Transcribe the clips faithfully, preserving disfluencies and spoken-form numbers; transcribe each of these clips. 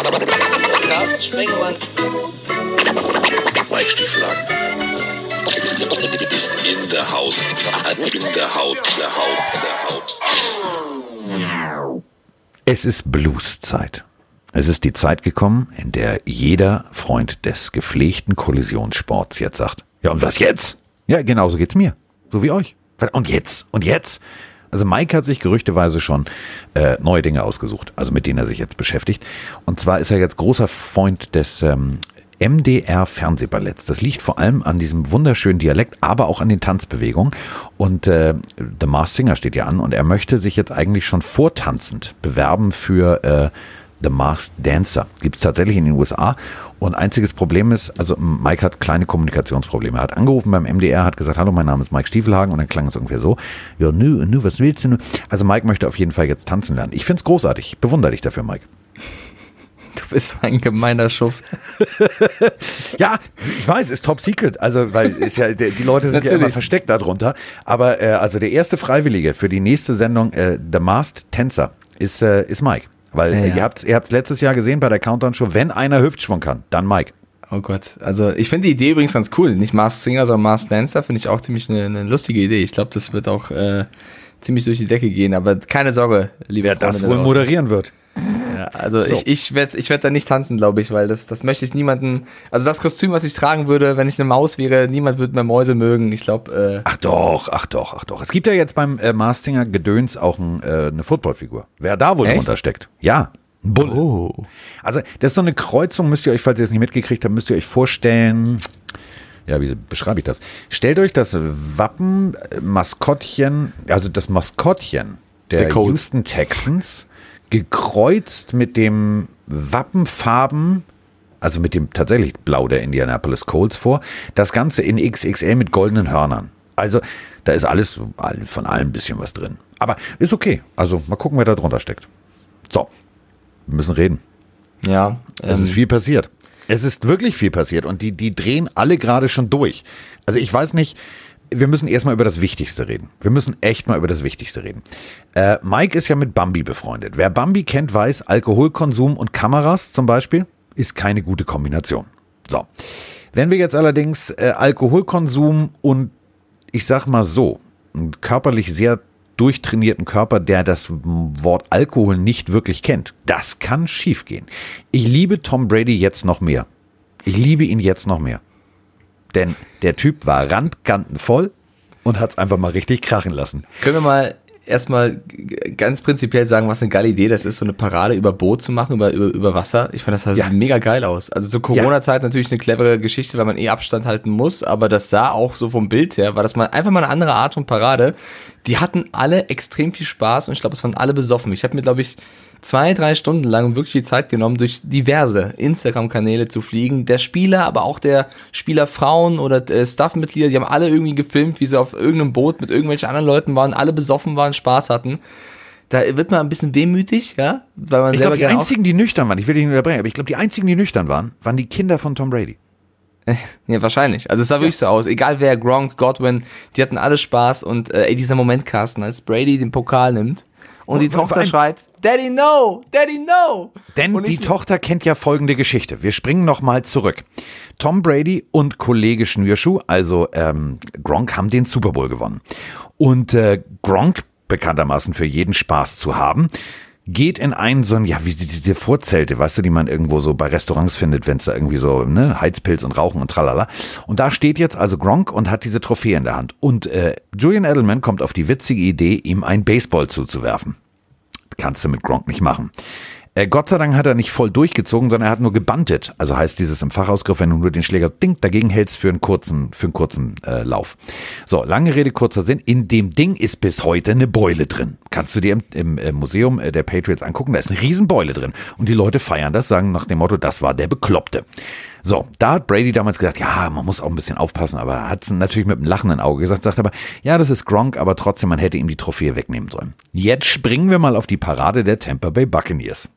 Carsten Sprengemann. Mike Stieflagen. Ist in der Haus. In der Haut. Der Haut. Der Haut. Es ist Blueszeit. Es ist die Zeit gekommen, in der jeder Freund des gepflegten Kollisionssports jetzt sagt, ja und was jetzt? Ja, genauso geht's mir. So wie euch. Und jetzt? Und jetzt? Also Mike hat sich gerüchteweise schon äh, neue Dinge ausgesucht, also mit denen er sich jetzt beschäftigt. Und zwar ist er jetzt großer Freund des ähm, M D R-Fernsehballetts. Das liegt vor allem an diesem wunderschönen Dialekt, aber auch an den Tanzbewegungen. Und äh, The Masked Singer steht ja an und er möchte sich jetzt eigentlich schon vortanzend bewerben für äh, The Masked Dancer. Gibt es tatsächlich in den U S A. Und einziges Problem ist, also Mike hat kleine Kommunikationsprobleme. Er hat angerufen beim M D R, hat gesagt, hallo, mein Name ist Mike Stiefelhagen und dann klang es ungefähr so, ja, nü, nü, was willst du? Nü? Also Mike möchte auf jeden Fall jetzt tanzen lernen. Ich find's großartig. Ich bewundere dich dafür, Mike. Du bist ein gemeiner Schuft. Ja, ich weiß, ist top secret. Also, weil ist ja, die Leute sind ja immer versteckt darunter. Aber äh, also der erste Freiwillige für die nächste Sendung, äh, The Masked Tänzer, ist, äh, ist Mike. Weil ja, ja. ihr habt ihr habt's letztes Jahr gesehen bei der Countdown-Show, wenn einer Hüftschwung kann, dann Mike. Oh Gott, also ich finde die Idee übrigens ganz cool. Nicht Masked Singer, sondern Masked Dancer finde ich auch ziemlich eine, eine lustige Idee. Ich glaube, das wird auch äh, ziemlich durch die Decke gehen. Aber keine Sorge, liebe Wer Freunde, das wohl moderieren wird. Ja, also So. ich, ich werde ich werd da nicht tanzen, glaube ich, weil das, das möchte ich niemanden, also das Kostüm, was ich tragen würde, wenn ich eine Maus wäre, niemand würde mehr Mäuse mögen, ich glaube. Äh Ach doch, ach doch, ach doch. Es gibt ja jetzt beim äh, Masked Singer Gedöns auch ein, äh, eine Footballfigur. Wer da wohl Echt? drunter steckt? Ja, ein Bulle. Oh. Also das ist so eine Kreuzung, müsst ihr euch, falls ihr es nicht mitgekriegt habt, müsst ihr euch vorstellen, ja, wie beschreibe ich das? Stellt euch das Wappen, äh, Maskottchen, also das Maskottchen der, Der Colts. Houston Texans, gekreuzt mit dem Wappenfarben, also mit dem tatsächlich Blau der Indianapolis Colts vor, das Ganze in X X L mit goldenen Hörnern. Also da ist alles, von allem ein bisschen was drin. Aber ist okay, also mal gucken, wer da drunter steckt. So, wir müssen reden. Ja. Es Ähm, ist viel passiert. Es ist wirklich viel passiert und die, die drehen alle gerade schon durch. Also ich weiß nicht, wir müssen erstmal über das Wichtigste reden. Wir müssen echt mal über das Wichtigste reden. Äh, Mike ist ja mit Bambi befreundet. Wer Bambi kennt, weiß, Alkoholkonsum und Kameras zum Beispiel ist keine gute Kombination. So. Wenn wir jetzt allerdings äh, Alkoholkonsum und ich sag mal so, einen körperlich sehr durchtrainierten Körper, der das Wort Alkohol nicht wirklich kennt, das kann schiefgehen. Ich liebe Tom Brady jetzt noch mehr. Ich liebe ihn jetzt noch mehr. Denn der Typ war randkantenvoll und hat es einfach mal richtig krachen lassen. Können wir mal erstmal ganz prinzipiell sagen, was eine geile Idee das ist, so eine Parade über Boot zu machen, über, über, über Wasser. Ich fand, das sah Ja. mega geil aus. Also zur Corona-Zeit natürlich eine clevere Geschichte, weil man eh Abstand halten muss, aber das sah auch so vom Bild her, war das mal einfach mal eine andere Art von Parade. Die hatten alle extrem viel Spaß und ich glaube, es waren alle besoffen. Ich habe mir, glaube ich, zwei, drei Stunden lang wirklich die Zeit genommen, durch diverse Instagram-Kanäle zu fliegen. Der Spieler, aber auch der Spielerfrauen oder äh, Staff-Mitglieder, die haben alle irgendwie gefilmt, wie sie auf irgendeinem Boot mit irgendwelchen anderen Leuten waren, alle besoffen waren, Spaß hatten. Da wird man ein bisschen wehmütig, ja, weil man Ich selber glaube, die gerne einzigen, die nüchtern waren, ich will dich nicht unterbrechen, aber ich glaube, die einzigen, die nüchtern waren, waren die Kinder von Tom Brady. Ja, wahrscheinlich. Also es sah wirklich so aus. Egal wer, Gronk, Godwin, die hatten alle Spaß und äh, ey, dieser Moment, Carsten, als Brady den Pokal nimmt und die vor Tochter allem- schreit, Daddy, no! Daddy, no! Denn Und die ich- Tochter kennt ja folgende Geschichte. Wir springen nochmal zurück. Tom Brady und Kollege Schnürschuh, also ähm, Gronk, haben den Super Bowl gewonnen. Und äh, Gronk, bekanntermaßen für jeden Spaß zu haben, geht in einen so ein, ja, wie diese Vorzelte, weißt du, die man irgendwo so bei Restaurants findet, wenn es da irgendwie so, ne, Heizpilz und Rauchen und tralala. Und da steht jetzt also Gronk und hat diese Trophäe in der Hand. Und äh, Julian Edelman kommt auf die witzige Idee, ihm einen Baseball zuzuwerfen. Kannst du mit Gronk nicht machen. Äh, Gott sei Dank hat er nicht voll durchgezogen, sondern er hat nur gebantet. Also heißt dieses im Fachausgriff, wenn du nur den Schläger ding, dagegen hältst für einen kurzen, für einen kurzen äh, Lauf. So, lange Rede, kurzer Sinn. In dem Ding ist bis heute eine Beule drin. Kannst du dir im, im äh, Museum äh, der Patriots angucken. Da ist eine riesen Beule drin. Und die Leute feiern das, sagen nach dem Motto, das war der Bekloppte. So, da hat Brady damals gesagt, ja, man muss auch ein bisschen aufpassen, aber er hat es natürlich mit einem lachenden Auge gesagt, sagt aber, ja, das ist Gronk, aber trotzdem, man hätte ihm die Trophäe wegnehmen sollen. Jetzt springen wir mal auf die Parade der Tampa Bay Buccaneers.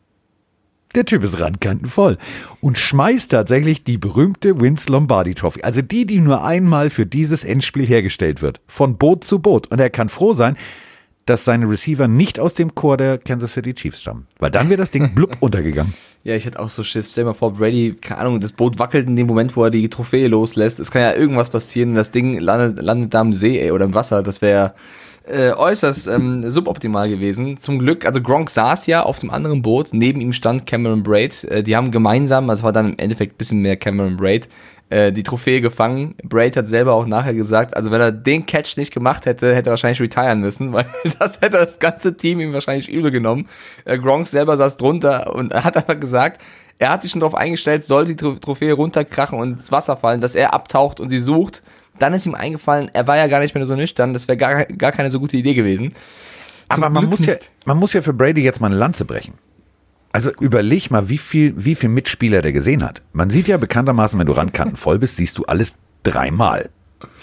Der Typ ist randkantenvoll und schmeißt tatsächlich die berühmte Vince Lombardi Trophy, also die, die nur einmal für dieses Endspiel hergestellt wird, von Boot zu Boot. Und er kann froh sein, dass seine Receiver nicht aus dem Chor der Kansas City Chiefs stammen. Weil dann wäre das Ding blub untergegangen. Ja, ich hätte auch so Schiss. Stell dir mal vor, Brady, keine Ahnung, das Boot wackelt in dem Moment, wo er die Trophäe loslässt. Es kann ja irgendwas passieren und das Ding landet, landet da im See, ey, oder im Wasser. Das wäre äh, äußerst ähm, suboptimal gewesen. Zum Glück, also Gronk saß ja auf dem anderen Boot, neben ihm stand Cameron Braid. Äh, die haben gemeinsam, also war dann im Endeffekt ein bisschen mehr Cameron Braid, äh, die Trophäe gefangen. Braid hat selber auch nachher gesagt, also wenn er den Catch nicht gemacht hätte, hätte er wahrscheinlich retiren müssen, weil das hätte das ganze Team ihm wahrscheinlich übel genommen. Äh, Gronk selber saß drunter und er hat einfach gesagt, er hat sich schon darauf eingestellt, sollte die Tro- Trophäe runterkrachen und ins Wasser fallen, dass er abtaucht und sie sucht. Dann ist ihm eingefallen, er war ja gar nicht mehr so nüchtern, das wäre gar, gar keine so gute Idee gewesen. Zum Aber man Glück muss, ja, nicht. man muss ja für Brady jetzt mal eine Lanze brechen. Also überleg mal, wie viel, wie viel Mitspieler der gesehen hat. Man sieht ja bekanntermaßen, wenn du Randkanten voll bist, siehst du alles dreimal.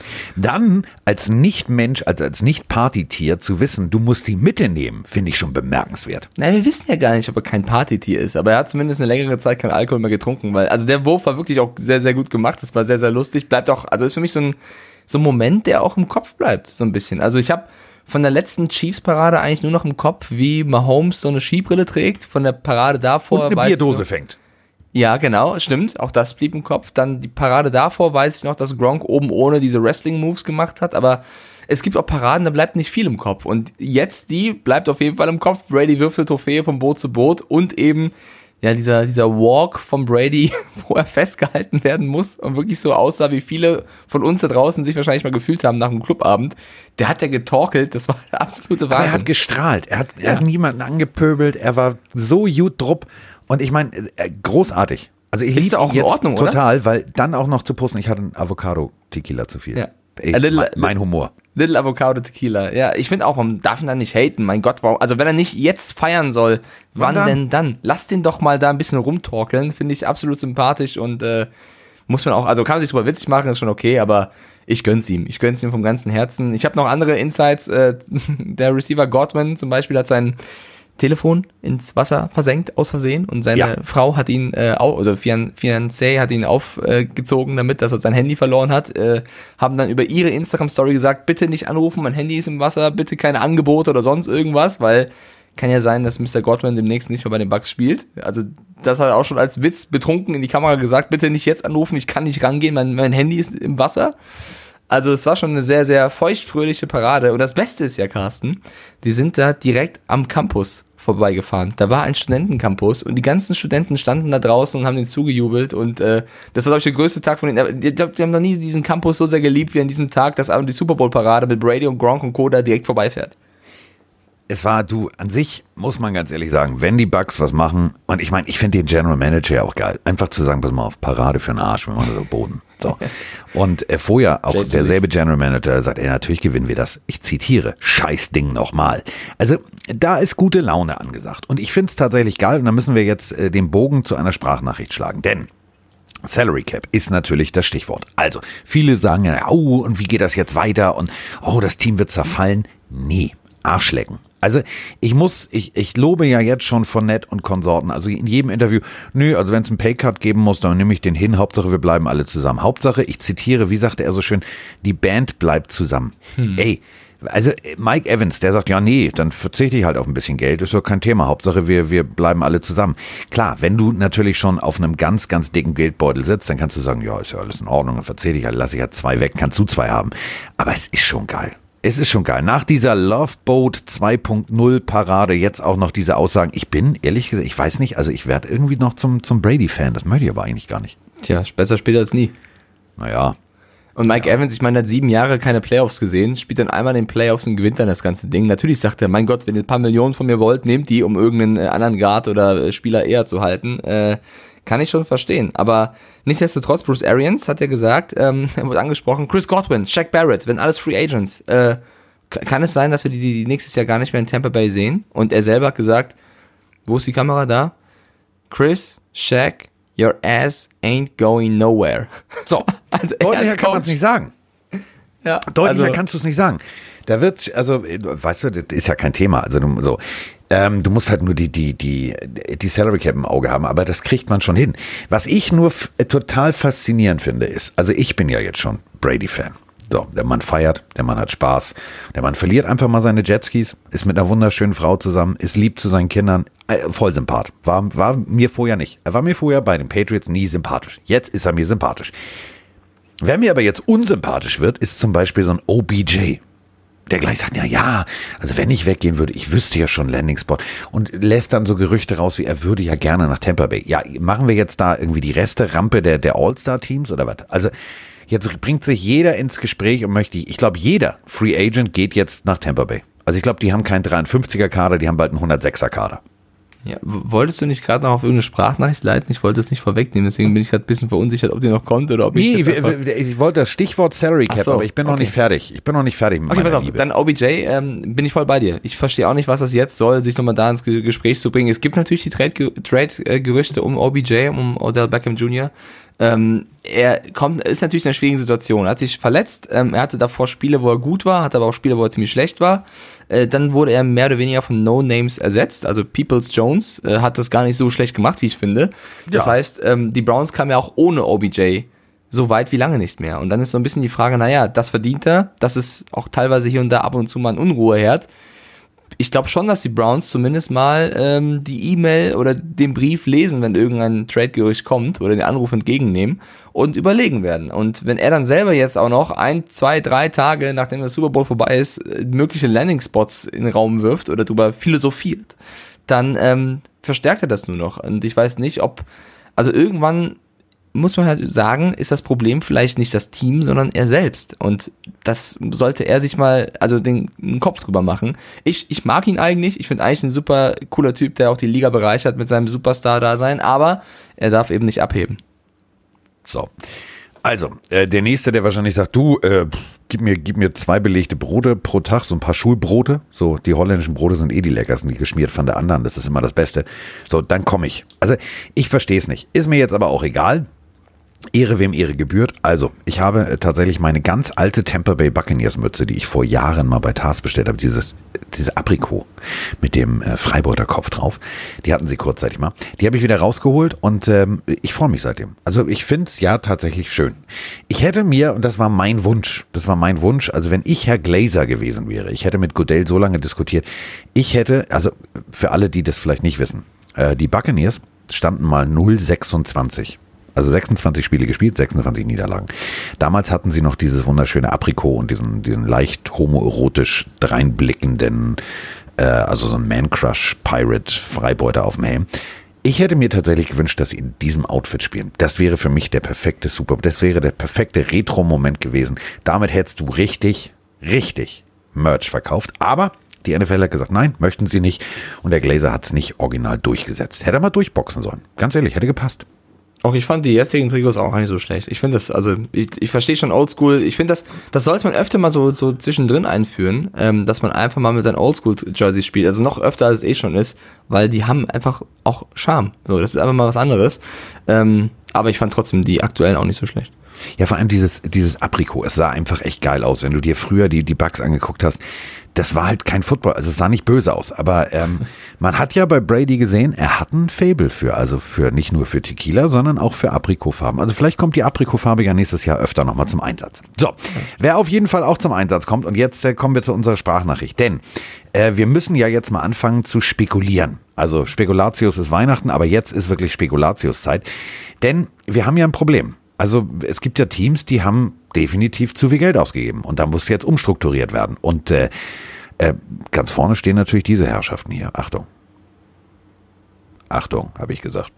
Dann als Nicht-Mensch, also als Nicht-Partytier zu wissen, du musst die Mitte nehmen, finde ich schon bemerkenswert. Na, wir wissen ja gar nicht, ob er kein Partytier ist, aber er hat zumindest eine längere Zeit keinen Alkohol mehr getrunken, weil, also der Wurf war wirklich auch sehr, sehr gut gemacht, das war sehr, sehr lustig, bleibt auch, also ist für mich so ein, so ein Moment, der auch im Kopf bleibt, so ein bisschen. Also ich habe von der letzten Chiefs-Parade eigentlich nur noch im Kopf, wie Mahomes so eine Skibrille trägt, von der Parade davor. Und eine weiß ich Bierdose noch, fängt. Ja, genau, stimmt. Auch das blieb im Kopf. Dann die Parade davor weiß ich noch, dass Gronk oben ohne diese Wrestling-Moves gemacht hat, aber es gibt auch Paraden, da bleibt nicht viel im Kopf. Und jetzt die bleibt auf jeden Fall im Kopf. Brady wirft die Trophäe von Boot zu Boot und eben ja dieser, dieser Walk von Brady, wo er festgehalten werden muss und wirklich so aussah, wie viele von uns da draußen sich wahrscheinlich mal gefühlt haben nach einem Clubabend. Der hat ja getorkelt, das war der absolute Wahnsinn. Aber er hat gestrahlt, er hat, Ja. er hat niemanden angepöbelt, er war so gut drupp und ich meine, äh, großartig. Also ich Ist liebe auch ihn in jetzt Ordnung, oder? total, weil dann auch noch zu posten, ich hatte einen Avocado-Tequila zu viel. Ja. Ey, A little- mein, mein Humor. Little Avocado Tequila. Ja, ich finde auch, man darf ihn dann nicht haten. Mein Gott, warum? Also wenn er nicht jetzt feiern soll, wann, Wann dann? denn dann? Lass den doch mal da ein bisschen rumtorkeln. Finde ich absolut sympathisch und äh, muss man auch, also kann man sich drüber witzig machen, ist schon okay, aber ich gönn's ihm. Ich gönn's ihm vom ganzen Herzen. Ich habe noch andere Insights. Äh, der Receiver Godwin zum Beispiel hat sein Telefon ins Wasser versenkt, aus Versehen, und seine Ja. Frau hat ihn, äh, au- also Fian- Fiancé hat ihn aufgezogen damit, dass er sein Handy verloren hat, äh, haben dann über ihre Instagram-Story gesagt, bitte nicht anrufen, mein Handy ist im Wasser, bitte keine Angebote oder sonst irgendwas, weil kann ja sein, dass Mister Godwin demnächst nicht mehr bei den Bucks spielt. Also das hat er auch schon als Witz betrunken in die Kamera gesagt, bitte nicht jetzt anrufen, ich kann nicht rangehen, mein, mein Handy ist im Wasser. Also es war schon eine sehr, sehr feuchtfröhliche Parade. Und das Beste ist ja, Carsten, die sind da direkt am Campus vorbeigefahren. Da war ein Studentencampus und die ganzen Studenten standen da draußen und haben denen zugejubelt. Und äh, das war, glaube ich, der größte Tag von denen. Ich glaube, wir haben noch nie diesen Campus so sehr geliebt wie an diesem Tag, dass aber die Super Bowl-Parade mit Brady und Gronk und Co. da direkt vorbeifährt. Es war, du, an sich muss man ganz ehrlich sagen, wenn die Bucks was machen, und ich meine, ich finde den General Manager ja auch geil, einfach zu sagen, pass mal auf, Parade für den Arsch, wir machen das auf Boden. So. Und äh, vorher auch Jason derselbe General Manager sagt, ey, natürlich gewinnen wir das. Ich zitiere, scheiß Ding nochmal. Also da ist gute Laune angesagt. Und ich finde es tatsächlich geil, und da müssen wir jetzt äh, den Bogen zu einer Sprachnachricht schlagen, denn Salary Cap ist natürlich das Stichwort. Also, viele sagen ja, oh, und wie geht das jetzt weiter? Und, oh, das Team wird zerfallen. Nee, Arschlecken. Also, ich muss, ich, ich lobe ja jetzt schon Fournette und Konsorten, also in jedem Interview, nö, also wenn es einen Paycut geben muss, dann nehme ich den hin, Hauptsache wir bleiben alle zusammen. Hauptsache, ich zitiere, wie sagte er so schön, die Band bleibt zusammen. Hm. Ey, also Mike Evans, der sagt, ja nee, dann verzichte ich halt auf ein bisschen Geld, ist doch kein Thema, Hauptsache wir, wir bleiben alle zusammen. Klar, wenn du natürlich schon auf einem ganz, ganz dicken Geldbeutel sitzt, dann kannst du sagen, ja, ist ja alles in Ordnung, dann verzichte ich halt, lasse ich halt zwei weg, kannst du zwei haben. Aber es ist schon geil. Es ist schon geil. Nach dieser Love Boat zwei Punkt null Parade jetzt auch noch diese Aussagen. Ich bin, ehrlich gesagt, ich weiß nicht, also ich werde irgendwie noch zum, zum Brady-Fan, das möchte ich aber eigentlich gar nicht. Tja, besser später als nie. Naja. Und Mike ja. Evans, ich meine, hat sieben Jahre keine Playoffs gesehen, spielt dann einmal in den Playoffs und gewinnt dann das ganze Ding. Natürlich sagt er, mein Gott, wenn ihr ein paar Millionen von mir wollt, nehmt die, um irgendeinen äh, anderen Guard oder äh, Spieler eher zu halten. Äh, kann ich schon verstehen. Aber nichtsdestotrotz, Bruce Arians hat ja gesagt, ähm, er wurde angesprochen, Chris Godwin, Shaq Barrett, wenn alles Free Agents. Äh, kann es sein, dass wir die, die nächstes Jahr gar nicht mehr in Tampa Bay sehen? Und er selber hat gesagt, wo ist die Kamera da? Chris, Shaq, your ass ain't going nowhere. So, also deutlicher kann man es nicht sagen. Ja, Deutlicher also, kannst du es nicht sagen. Da wird, also, weißt du, das ist ja kein Thema. Also, du, so, ähm, du musst halt nur die, die, die, die Salary Cap im Auge haben, aber das kriegt man schon hin. Was ich nur f- total faszinierend finde, ist, also ich bin ja jetzt schon Brady-Fan. So, der Mann feiert, der Mann hat Spaß. Der Mann verliert einfach mal seine Jetskis, ist mit einer wunderschönen Frau zusammen, ist lieb zu seinen Kindern, äh, voll Sympath. War, war mir vorher nicht. Er war mir vorher bei den Patriots nie sympathisch. Jetzt ist er mir sympathisch. Wer mir aber jetzt unsympathisch wird, ist zum Beispiel so ein O B J. Der gleich sagt, ja, ja, also wenn ich weggehen würde, ich wüsste ja schon Landing-Spot und lässt dann so Gerüchte raus, wie er würde ja gerne nach Tampa Bay. Ja, machen wir jetzt da irgendwie die Reste-Rampe der, der All-Star-Teams oder was? Also jetzt bringt sich jeder ins Gespräch und möchte, ich glaube, jeder Free Agent geht jetzt nach Tampa Bay. Also ich glaube, die haben keinen dreiundfünfziger Kader, die haben bald einen hundertsechser Kader. Ja, wolltest du nicht gerade noch auf irgendeine Sprachnachricht leiten? Ich wollte es nicht vorwegnehmen, deswegen bin ich gerade ein bisschen verunsichert, ob die noch kommt oder ob ich nee, jetzt ich, ich wollte das Stichwort Salary Cap, so, aber ich bin noch okay. nicht fertig. Ich bin noch nicht fertig mit okay, meiner pass auf, Liebe. Dann O B J, ähm, bin ich voll bei dir. Ich verstehe auch nicht, was das jetzt soll, sich nochmal da ins Gespräch zu bringen. Es gibt natürlich die Trade-Gerüchte um O B J, um Odell Beckham Junior Ähm, er kommt, ist natürlich in einer schwierigen Situation. Er hat sich verletzt, ähm, er hatte davor Spiele, wo er gut war, hatte aber auch Spiele, wo er ziemlich schlecht war. Äh, dann wurde er mehr oder weniger von No-Names ersetzt, also Peoples Jones äh, hat das gar nicht so schlecht gemacht, wie ich finde. Das ja. heißt, ähm, die Browns kamen ja auch ohne O B J so weit wie lange nicht mehr. Und dann ist so ein bisschen die Frage, naja, das verdient er, das ist auch teilweise hier und da ab und zu mal ein Unruheherd. Ich glaube schon, dass die Browns zumindest mal ähm, die E-Mail oder den Brief lesen, wenn irgendein Trade-Gerücht kommt oder den Anruf entgegennehmen und überlegen werden. Und wenn er dann selber jetzt auch noch ein, zwei, drei Tage, nachdem der Super Bowl vorbei ist, mögliche Landing-Spots in den Raum wirft oder darüber philosophiert, dann ähm, verstärkt er das nur noch. Und ich weiß nicht, ob, also irgendwann muss man halt sagen, ist das Problem vielleicht nicht das Team, sondern er selbst. Und das sollte er sich mal, also den, den Kopf drüber machen. Ich, ich mag ihn eigentlich. Ich finde eigentlich ein super cooler Typ, der auch die Liga bereichert mit seinem Superstar-Dasein. Aber er darf eben nicht abheben. So. Also, äh, der Nächste, der wahrscheinlich sagt, du, äh, gib mir, gib mir zwei belegte Brote pro Tag, so ein paar Schulbrote. So, die holländischen Brote sind eh die leckersten, die geschmiert von der anderen. Das ist immer das Beste. So, dann komme ich. Also, ich verstehe es nicht. Ist mir jetzt aber auch egal. Ehre wem Ehre gebührt. Also, ich habe äh, tatsächlich meine ganz alte Tampa Bay Buccaneers Mütze, die ich vor Jahren mal bei Tars bestellt habe, dieses, diese Aprikot mit dem äh, Freibeuter Kopf drauf. Die hatten sie kurzzeitig mal. Die habe ich wieder rausgeholt und ähm, ich freue mich seitdem. Also, ich finde es ja tatsächlich schön. Ich hätte mir, und das war mein Wunsch, das war mein Wunsch, also wenn ich Herr Glazer gewesen wäre, ich hätte mit Goodell so lange diskutiert, ich hätte, also für alle, die das vielleicht nicht wissen, äh, die Buccaneers standen mal null sechsundzwanzig. Also sechsundzwanzig Spiele gespielt, sechsundzwanzig Niederlagen. Damals hatten sie noch dieses wunderschöne Aprikot und diesen, diesen leicht homoerotisch dreinblickenden, äh, also so ein Man-Crush-Pirate-Freibeuter auf dem Helm. Ich hätte mir tatsächlich gewünscht, dass sie in diesem Outfit spielen. Das wäre für mich der perfekte Super, das wäre der perfekte Retro-Moment gewesen. Damit hättest du richtig, richtig Merch verkauft. Aber die N F L hat gesagt, nein, möchten sie nicht. Und der Glazer hat es nicht original durchgesetzt. Hätte er mal durchboxen sollen. Ganz ehrlich, hätte gepasst. Auch ich fand die jetzigen Trikots auch gar nicht so schlecht. Ich finde das, also ich, ich verstehe schon Oldschool. Ich finde das, das sollte man öfter mal so, so zwischendrin einführen, ähm, dass man einfach mal mit seinen Oldschool-Jerseys spielt. Also noch öfter, als es eh schon ist, weil die haben einfach auch Charme. So, das ist einfach mal was anderes. Ähm, aber ich fand trotzdem die aktuellen auch nicht so schlecht. Ja, vor allem dieses, dieses Aprikot, es sah einfach echt geil aus, wenn du dir früher die, die Bugs angeguckt hast. Das war halt kein Football, also es sah nicht böse aus, aber ähm, man hat ja bei Brady gesehen, er hat ein Faible für, also für nicht nur für Tequila, sondern auch für Aprikotfarben. Also vielleicht kommt die Aprikotfarbe ja nächstes Jahr öfter nochmal zum Einsatz. So, wer auf jeden Fall auch zum Einsatz kommt, und jetzt äh, kommen wir zu unserer Sprachnachricht, denn äh, wir müssen ja jetzt mal anfangen zu spekulieren. Also Spekulatius ist Weihnachten, aber jetzt ist wirklich Spekulatiuszeit, denn wir haben ja ein Problem. Also es gibt ja Teams, die haben definitiv zu viel Geld ausgegeben und da muss jetzt umstrukturiert werden. Und äh, äh, ganz vorne stehen natürlich diese Herrschaften hier. Achtung. Achtung, habe ich gesagt.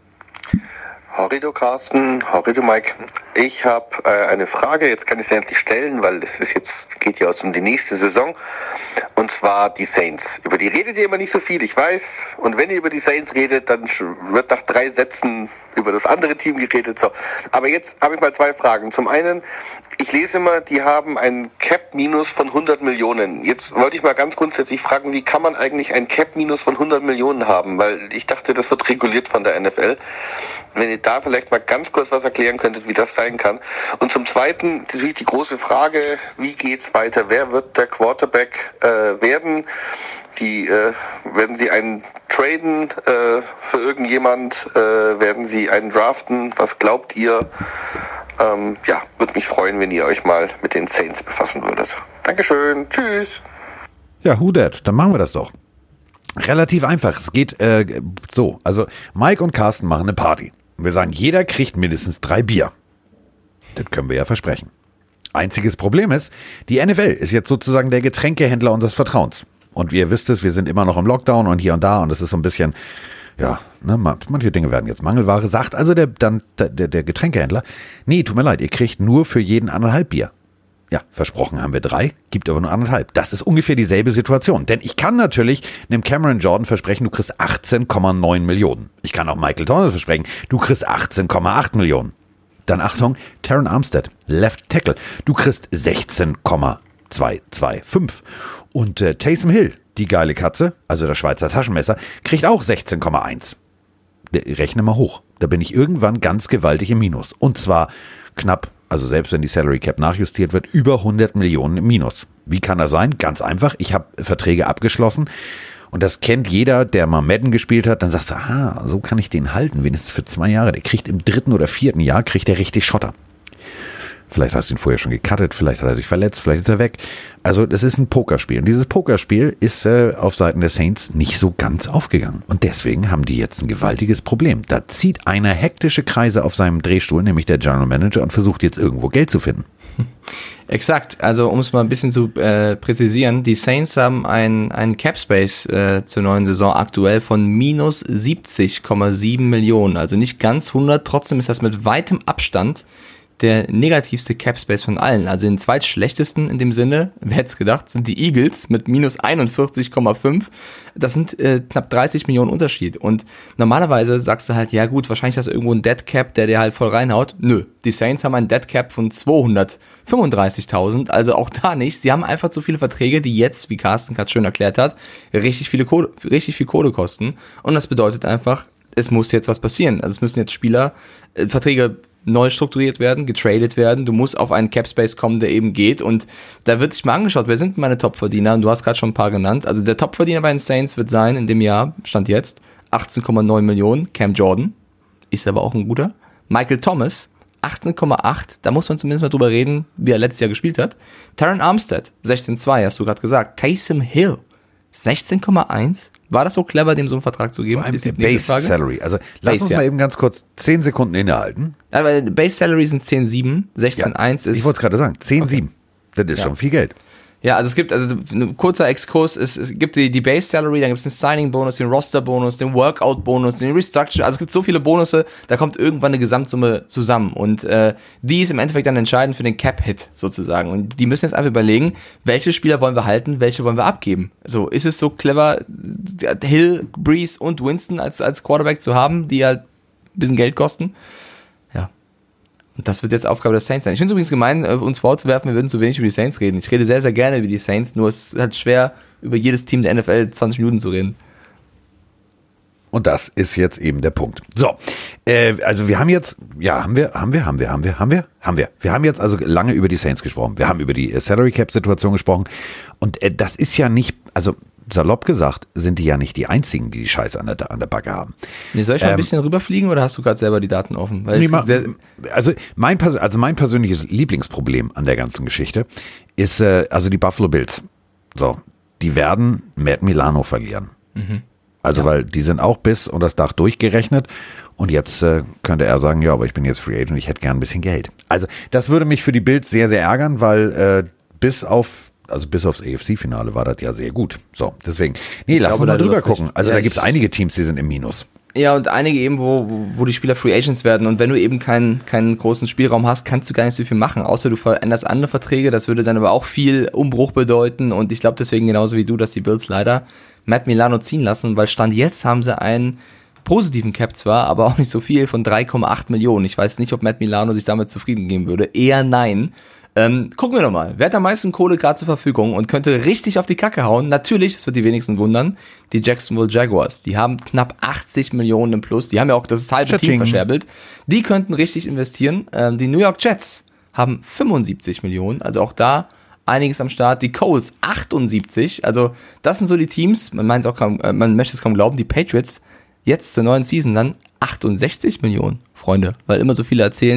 Horrido Carsten, Horrido Mike. Ich habe äh, eine Frage, jetzt kann ich sie endlich stellen, weil es ist jetzt, geht ja um die nächste Saison. Und zwar die Saints. Über die redet ihr immer nicht so viel, ich weiß. Und wenn ihr über die Saints redet, dann wird nach drei Sätzen über das andere Team geredet. So. Aber jetzt habe ich mal zwei Fragen. Zum einen, ich lese immer, die haben ein Cap-Minus von hundert Millionen. Jetzt wollte ich mal ganz grundsätzlich fragen, wie kann man eigentlich ein Cap-Minus von hundert Millionen haben? Weil ich dachte, das wird reguliert von der N F L. Wenn ihr da vielleicht mal ganz kurz was erklären könntet, wie das sein kann. Und zum Zweiten natürlich die große Frage, wie geht's weiter? Wer wird der Quarterback äh, werden? Die äh, werden sie einen traden äh, für irgendjemand? Äh, werden sie einen draften? Was glaubt ihr? Ähm, ja, würde mich freuen, wenn ihr euch mal mit den Saints befassen würdet. Dankeschön, tschüss. Ja, who dat? Dann machen wir das doch. Relativ einfach. Es geht äh, so. Also Mike und Carsten machen eine Party. Und wir sagen, jeder kriegt mindestens drei Bier. Das können wir ja versprechen. Einziges Problem ist, die N F L ist jetzt sozusagen der Getränkehändler unseres Vertrauens. Und wie ihr wisst es, wir sind immer noch im Lockdown und hier und da und es ist so ein bisschen, ja, ne, manche Dinge werden jetzt Mangelware. Sagt also der, dann, der, der Getränkehändler, nee, tut mir leid, ihr kriegt nur für jeden anderthalb Bier. Ja, versprochen haben wir drei, gibt aber nur anderthalb. Das ist ungefähr dieselbe Situation. Denn ich kann natürlich einem Cameron Jordan versprechen, du kriegst achtzehn Komma neun Millionen. Ich kann auch Michael Thomas versprechen, du kriegst achtzehn Komma acht Millionen. Dann Achtung, Terron Armstead, Left Tackle, du kriegst sechzehn Komma zweihunderfünfundzwanzig. Und äh, Taysom Hill, die geile Katze, also der Schweizer Taschenmesser, kriegt auch sechzehn Komma eins. Rechne mal hoch. Da bin ich irgendwann ganz gewaltig im Minus. Und zwar knapp, also selbst wenn die Salary Cap nachjustiert wird, über hundert Millionen im Minus. Wie kann das sein? Ganz einfach. Ich habe Verträge abgeschlossen und das kennt jeder, der mal Madden gespielt hat. Dann sagst du, ah, so kann ich den halten, wenigstens für zwei Jahre. Der kriegt im dritten oder vierten Jahr, kriegt er richtig Schotter. Vielleicht hast du ihn vorher schon gecuttet, vielleicht hat er sich verletzt, vielleicht ist er weg. Also das ist ein Pokerspiel. Und dieses Pokerspiel ist äh, auf Seiten der Saints nicht so ganz aufgegangen. Und deswegen haben die jetzt ein gewaltiges Problem. Da zieht einer hektische Kreise auf seinem Drehstuhl, nämlich der General Manager, und versucht jetzt irgendwo Geld zu finden. Exakt, also um es mal ein bisschen zu äh, präzisieren, die Saints haben ein, ein Cap Space äh, zur neuen Saison aktuell von minus siebzig Komma sieben Millionen, also nicht ganz hundert, trotzdem ist das mit weitem Abstand der negativste Cap Space von allen, also den zweitschlechtesten in dem Sinne, wer hätte es gedacht, sind die Eagles mit minus einundvierzig Komma fünf. Das sind äh, knapp dreißig Millionen Unterschied. Und normalerweise sagst du halt, ja gut, wahrscheinlich hast du irgendwo einen Dead Cap, der dir halt voll reinhaut. Nö, die Saints haben einen Dead Cap von zweihundertfünfunddreißigtausend, also auch da nicht. Sie haben einfach zu viele Verträge, die jetzt, wie Carsten gerade schön erklärt hat, richtig viele Kohle, richtig viel Kohle kosten. Und das bedeutet einfach, es muss jetzt was passieren. Also es müssen jetzt Spieler, äh, Verträge neu strukturiert werden, getradet werden. Du musst auf einen Cap-Space kommen, der eben geht. Und da wird sich mal angeschaut, wer sind meine Topverdiener? Und du hast gerade schon ein paar genannt. Also der Topverdiener bei den Saints wird sein in dem Jahr, Stand jetzt, achtzehn Komma neun Millionen. Cam Jordan ist aber auch ein guter. Michael Thomas, achtzehn Komma acht. Da muss man zumindest mal drüber reden, wie er letztes Jahr gespielt hat. Terron Armstead, sechzehn Komma zwei, hast du gerade gesagt. Taysom Hill, sechzehn Komma eins. War das so clever, dem so einen Vertrag zu geben? Vor allem ist die Base Frage. Salary. Also lass Base, uns mal ja. eben ganz kurz zehn Sekunden innehalten. Aber Base Salary sind zehn Komma sieben, sechzehn Komma eins ja, ist... Ich wollte es gerade sagen, zehn Komma sieben. Okay. Das ist ja. schon viel Geld. Ja, also es gibt, also ein kurzer Exkurs, es, es gibt die, die Base Salary, dann gibt es den Signing-Bonus, den Roster-Bonus, den Workout-Bonus, den Restructure, also es gibt so viele Bonusse, da kommt irgendwann eine Gesamtsumme zusammen und äh, die ist im Endeffekt dann entscheidend für den Cap-Hit sozusagen und die müssen jetzt einfach überlegen, welche Spieler wollen wir halten, welche wollen wir abgeben. So, ist es so clever, Hill, Breeze und Winston als, als Quarterback zu haben, die halt ein bisschen Geld kosten? Ja. Und das wird jetzt Aufgabe der Saints sein. Ich finde es übrigens gemein, uns vorzuwerfen, wir würden zu wenig über die Saints reden. Ich rede sehr, sehr gerne über die Saints, nur es ist halt schwer, über jedes Team der N F L zwanzig Minuten zu reden. Und das ist jetzt eben der Punkt. So, äh, also wir haben jetzt, ja, haben wir, haben wir, haben wir, haben wir, haben wir, haben wir. Wir haben jetzt also lange über die Saints gesprochen. Wir haben über die äh, Salary Cap Situation gesprochen. Und äh, das ist ja nicht, also salopp gesagt, sind die ja nicht die einzigen, die die Scheiße an der, an der Backe haben. Nee, soll ich mal ähm, ein bisschen rüberfliegen oder hast du gerade selber die Daten offen? Weil nee, ma, also, mein, also mein persönliches Lieblingsproblem an der ganzen Geschichte ist, äh, also die Buffalo Bills. So, die werden Matt Milano verlieren. Mhm. Also, ja. weil die sind auch bis und das Dach durchgerechnet und jetzt äh, könnte er sagen, ja, aber ich bin jetzt Free Agent und ich hätte gern ein bisschen Geld. Also, das würde mich für die Bills sehr, sehr ärgern, weil äh, bis auf Also bis aufs A F C-Finale war das ja sehr gut. So, deswegen. Nee, ich lass glaube, uns mal drüber gucken. Also ja, da gibt es einige Teams, die sind im Minus. Ja, und einige eben, wo, wo die Spieler Free Agents werden. Und wenn du eben keinen, keinen großen Spielraum hast, kannst du gar nicht so viel machen. Außer du veränderst andere Verträge. Das würde dann aber auch viel Umbruch bedeuten. Und ich glaube deswegen genauso wie du, dass die Bills leider Matt Milano ziehen lassen. Weil Stand jetzt haben sie einen positiven Cap zwar, aber auch nicht so viel von drei Komma acht Millionen. Ich weiß nicht, ob Matt Milano sich damit zufrieden geben würde. Eher nein. Ähm, gucken wir doch mal. Wer hat am meisten Kohle gerade zur Verfügung und könnte richtig auf die Kacke hauen? Natürlich, das wird die wenigsten wundern, die Jacksonville Jaguars. Die haben knapp achtzig Millionen im Plus. Die haben ja auch das halbe Team verscherbelt. Die könnten richtig investieren. Ähm, die New York Jets haben fünfundsiebzig Millionen. Also auch da einiges am Start. Die Colts achtundsiebzig. Also das sind so die Teams. Man meint auch kaum, äh, man möchte es kaum glauben. Die Patriots jetzt zur neuen Season dann achtundsechzig Millionen, Freunde. Weil immer so viele erzählen,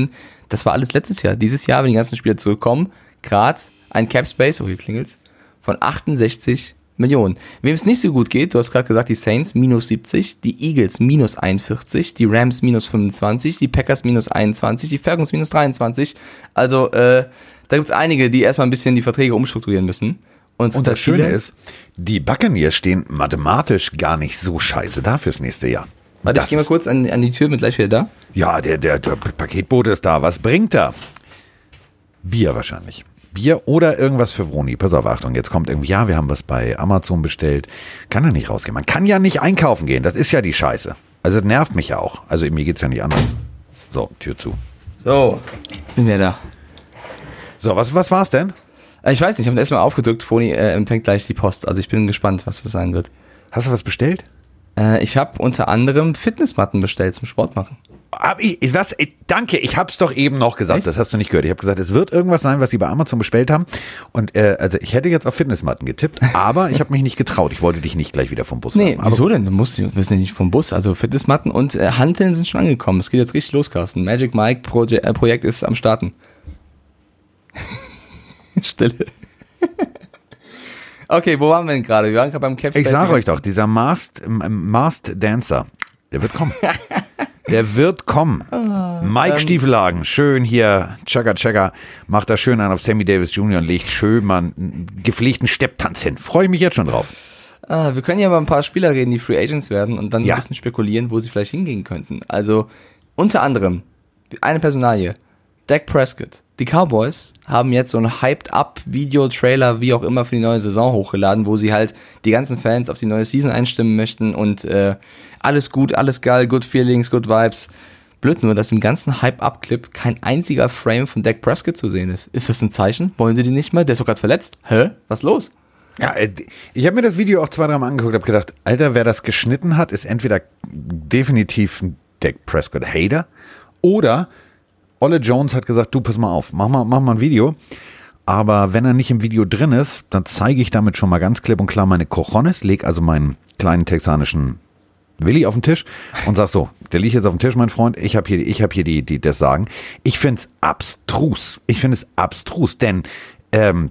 das war alles letztes Jahr. Dieses Jahr, wenn die ganzen Spieler zurückkommen, gerade ein Cap Space, oh hier klingelt's, von achtundsechzig Millionen. Wem es nicht so gut geht, du hast gerade gesagt, die Saints minus siebzig, die Eagles minus einundvierzig, die Rams minus fünfundzwanzig, die Packers minus einundzwanzig, die Falcons minus dreiundzwanzig. Also äh, da gibt's einige, die erstmal ein bisschen die Verträge umstrukturieren müssen. Und, Und das Schöne ist, die Buccaneers stehen mathematisch gar nicht so scheiße da fürs nächste Jahr. Warte, Das ich gehe mal ist- kurz an, an die Tür, bin gleich wieder da. Ja, der, der, der Paketbote ist da. Was bringt er? Bier wahrscheinlich. Bier oder irgendwas für Vroni. Pass auf, Achtung, jetzt kommt irgendwie, ja, wir haben was bei Amazon bestellt. Kann ja nicht rausgehen. Man kann ja nicht einkaufen gehen. Das ist ja die Scheiße. Also das nervt mich ja auch. Also mir geht's ja nicht anders. So, Tür zu. So, bin wieder da. So, was, was war's denn? Äh, Ich weiß nicht, ich habe erstmal aufgedrückt, Froni äh, empfängt gleich die Post. Also ich bin gespannt, was das sein wird. Hast du was bestellt? Äh, ich habe unter anderem Fitnessmatten bestellt zum Sport machen. Hab ich, ich- was, ich- danke, ich hab's doch eben noch gesagt, Echt? das hast du nicht gehört. Ich habe gesagt, es wird irgendwas sein, was sie bei Amazon bestellt haben. Und äh, also ich hätte jetzt auf Fitnessmatten getippt, aber ich habe mich nicht getraut. Ich wollte dich nicht gleich wieder vom Bus Nee, werfen. Aber wieso denn? Du musst, wir sind ja nicht vom Bus. Also Fitnessmatten und äh, Hanteln sind schon angekommen. Es geht jetzt richtig los, Carsten. Magic Mike Proje äh, Projekt ist am Starten. Stille. Okay, wo waren wir denn gerade? Wir waren gerade beim Capspace. Ich sage euch doch, dieser Masked, ähm, Masked Dancer, der wird kommen. Der wird kommen. Mike Stiefelhagen, schön hier, Chugga Chugga, macht da schön einen auf Sammy Davis Junior und legt schön mal einen gepflegten Stepptanz hin. Freue ich mich jetzt schon drauf. Ah, wir können ja über ein paar Spieler reden, die Free Agents werden und dann Ja. ein bisschen spekulieren, wo sie vielleicht hingehen könnten. Also unter anderem eine Personalie, Dak Prescott. Die Cowboys haben jetzt so ein Hyped-Up-Video-Trailer, wie auch immer, für die neue Saison hochgeladen, wo sie halt die ganzen Fans auf die neue Season einstimmen möchten und äh, alles gut, alles geil, good feelings, good vibes. Blöd nur, dass im ganzen Hype-Up-Clip kein einziger Frame von Dak Prescott zu sehen ist. Ist das ein Zeichen? Wollen sie die nicht mehr? Der ist doch gerade verletzt. Hä? Was ist los? Ja, äh, ich habe mir das Video auch zwei, drei Mal angeguckt, habe gedacht, Alter, wer das geschnitten hat, ist entweder definitiv ein Dak Prescott-Hater oder Olle Jones hat gesagt, du, pass mal auf, mach mal, mach mal ein Video. Aber wenn er nicht im Video drin ist, dann zeige ich damit schon mal ganz klipp und klar meine Cojones, leg also meinen kleinen texanischen Willi auf den Tisch und sag so, der liegt jetzt auf dem Tisch, mein Freund, ich habe hier, ich hab hier die, die das Sagen. Ich find's abstrus. Ich finde es abstrus, denn ähm,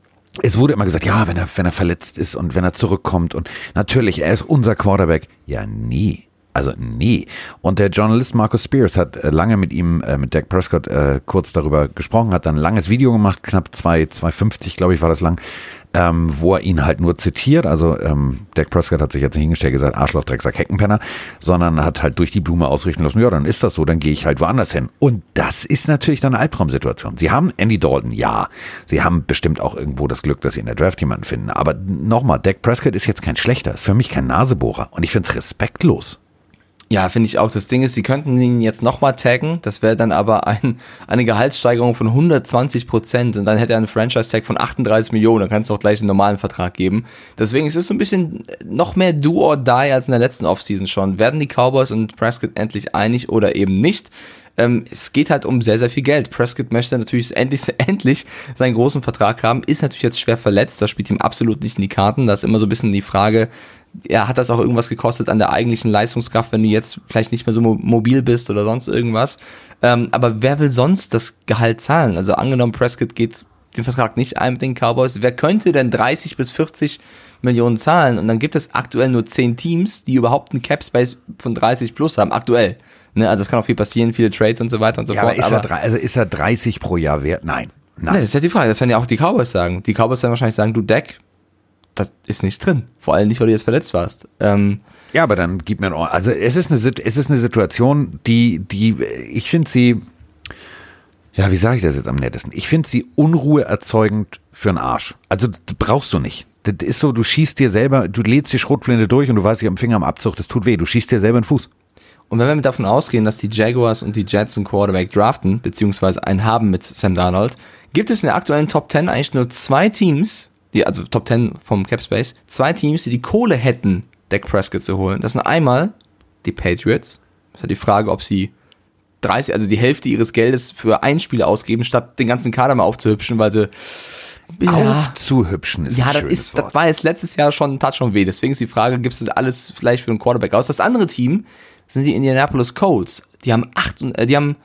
es wurde immer gesagt, ja, wenn er, wenn er verletzt ist und wenn er zurückkommt und natürlich, er ist unser Quarterback. Ja, nie. Also nie. Und der Journalist Marcus Spears hat äh, lange mit ihm, äh, mit Dak Prescott, äh, kurz darüber gesprochen, hat dann ein langes Video gemacht, knapp zwei, zwei fünfzig, glaube ich, war das lang, ähm, wo er ihn halt nur zitiert. Also ähm, Dak Prescott hat sich jetzt nicht hingestellt gesagt, Arschloch, Drecksack, Heckenpenner, sondern hat halt durch die Blume ausrichten lassen, ja, dann ist das so, dann gehe ich halt woanders hin. Und das ist natürlich dann eine Albtraumsituation. Sie haben Andy Dalton, ja. Sie haben bestimmt auch irgendwo das Glück, dass sie in der Draft jemanden finden. Aber nochmal, Dak Prescott ist jetzt kein Schlechter, ist für mich kein Nasebohrer. Und ich finde es respektlos. Ja, finde ich auch. Das Ding ist, sie könnten ihn jetzt nochmal taggen. Das wäre dann aber ein, eine Gehaltssteigerung von hundertzwanzig Prozent. Und dann hätte er einen Franchise-Tag von achtunddreißig Millionen. Dann kannst du auch gleich einen normalen Vertrag geben. Deswegen ist es so ein bisschen noch mehr do or die als in der letzten Offseason schon. Werden die Cowboys und Prescott endlich einig oder eben nicht? Ähm, es geht halt um sehr, sehr viel Geld. Prescott möchte natürlich endlich, endlich seinen großen Vertrag haben. Ist natürlich jetzt schwer verletzt. Das spielt ihm absolut nicht in die Karten. Da ist immer so ein bisschen die Frage, ja, hat das auch irgendwas gekostet an der eigentlichen Leistungskraft, wenn du jetzt vielleicht nicht mehr so mo- mobil bist oder sonst irgendwas. Ähm, aber wer will sonst das Gehalt zahlen? Also angenommen, Prescott geht den Vertrag nicht ein mit den Cowboys. Wer könnte denn dreißig bis vierzig Millionen zahlen? Und dann gibt es aktuell nur zehn Teams, die überhaupt einen Cap-Space von dreißig plus haben. Aktuell. Ne? Also es kann auch viel passieren, viele Trades und so weiter und so Ja, fort. aber ist, er, drei- also ist er dreißig pro Jahr wert? Nein. Nein. Ne, das ist ja die Frage. Das werden ja auch die Cowboys sagen. Die Cowboys werden wahrscheinlich sagen, du Dak, das ist nicht drin. Vor allem nicht, weil du jetzt verletzt warst. Ähm, Ja, aber dann gib mir ein Ohr. Also es ist eine, Sit- es ist eine Situation, die, die, ich finde sie, ja, wie sage ich das jetzt am nettesten? Ich finde sie unruheerzeugend für einen Arsch. Also das brauchst du nicht. Das ist so, du schießt dir selber, du lädst die Schrotflinte durch und du weißt, ich am Finger am Abzug, das tut weh. Du schießt dir selber in den Fuß. Und wenn wir davon ausgehen, dass die Jaguars und die Jets einen Quarterback draften, beziehungsweise einen haben mit Sam Darnold, gibt es in der aktuellen Top zehn eigentlich nur zwei Teams, die, also Top zehn vom Capspace, zwei Teams, die die Kohle hätten, Dak Prescott zu holen. Das sind einmal die Patriots. Das ist ja die Frage, ob sie dreißig, also die Hälfte ihres Geldes für ein Spiel ausgeben, statt den ganzen Kader mal aufzuhübschen, weil sie ja, Aufzuhübschen ist ja, ein das schönes ist, Wort. das war jetzt letztes Jahr schon ein Touch und weh. Deswegen ist die Frage, gibst du alles vielleicht für einen Quarterback aus? Das andere Team sind die Indianapolis Colts. Die haben acht, und, äh, die haben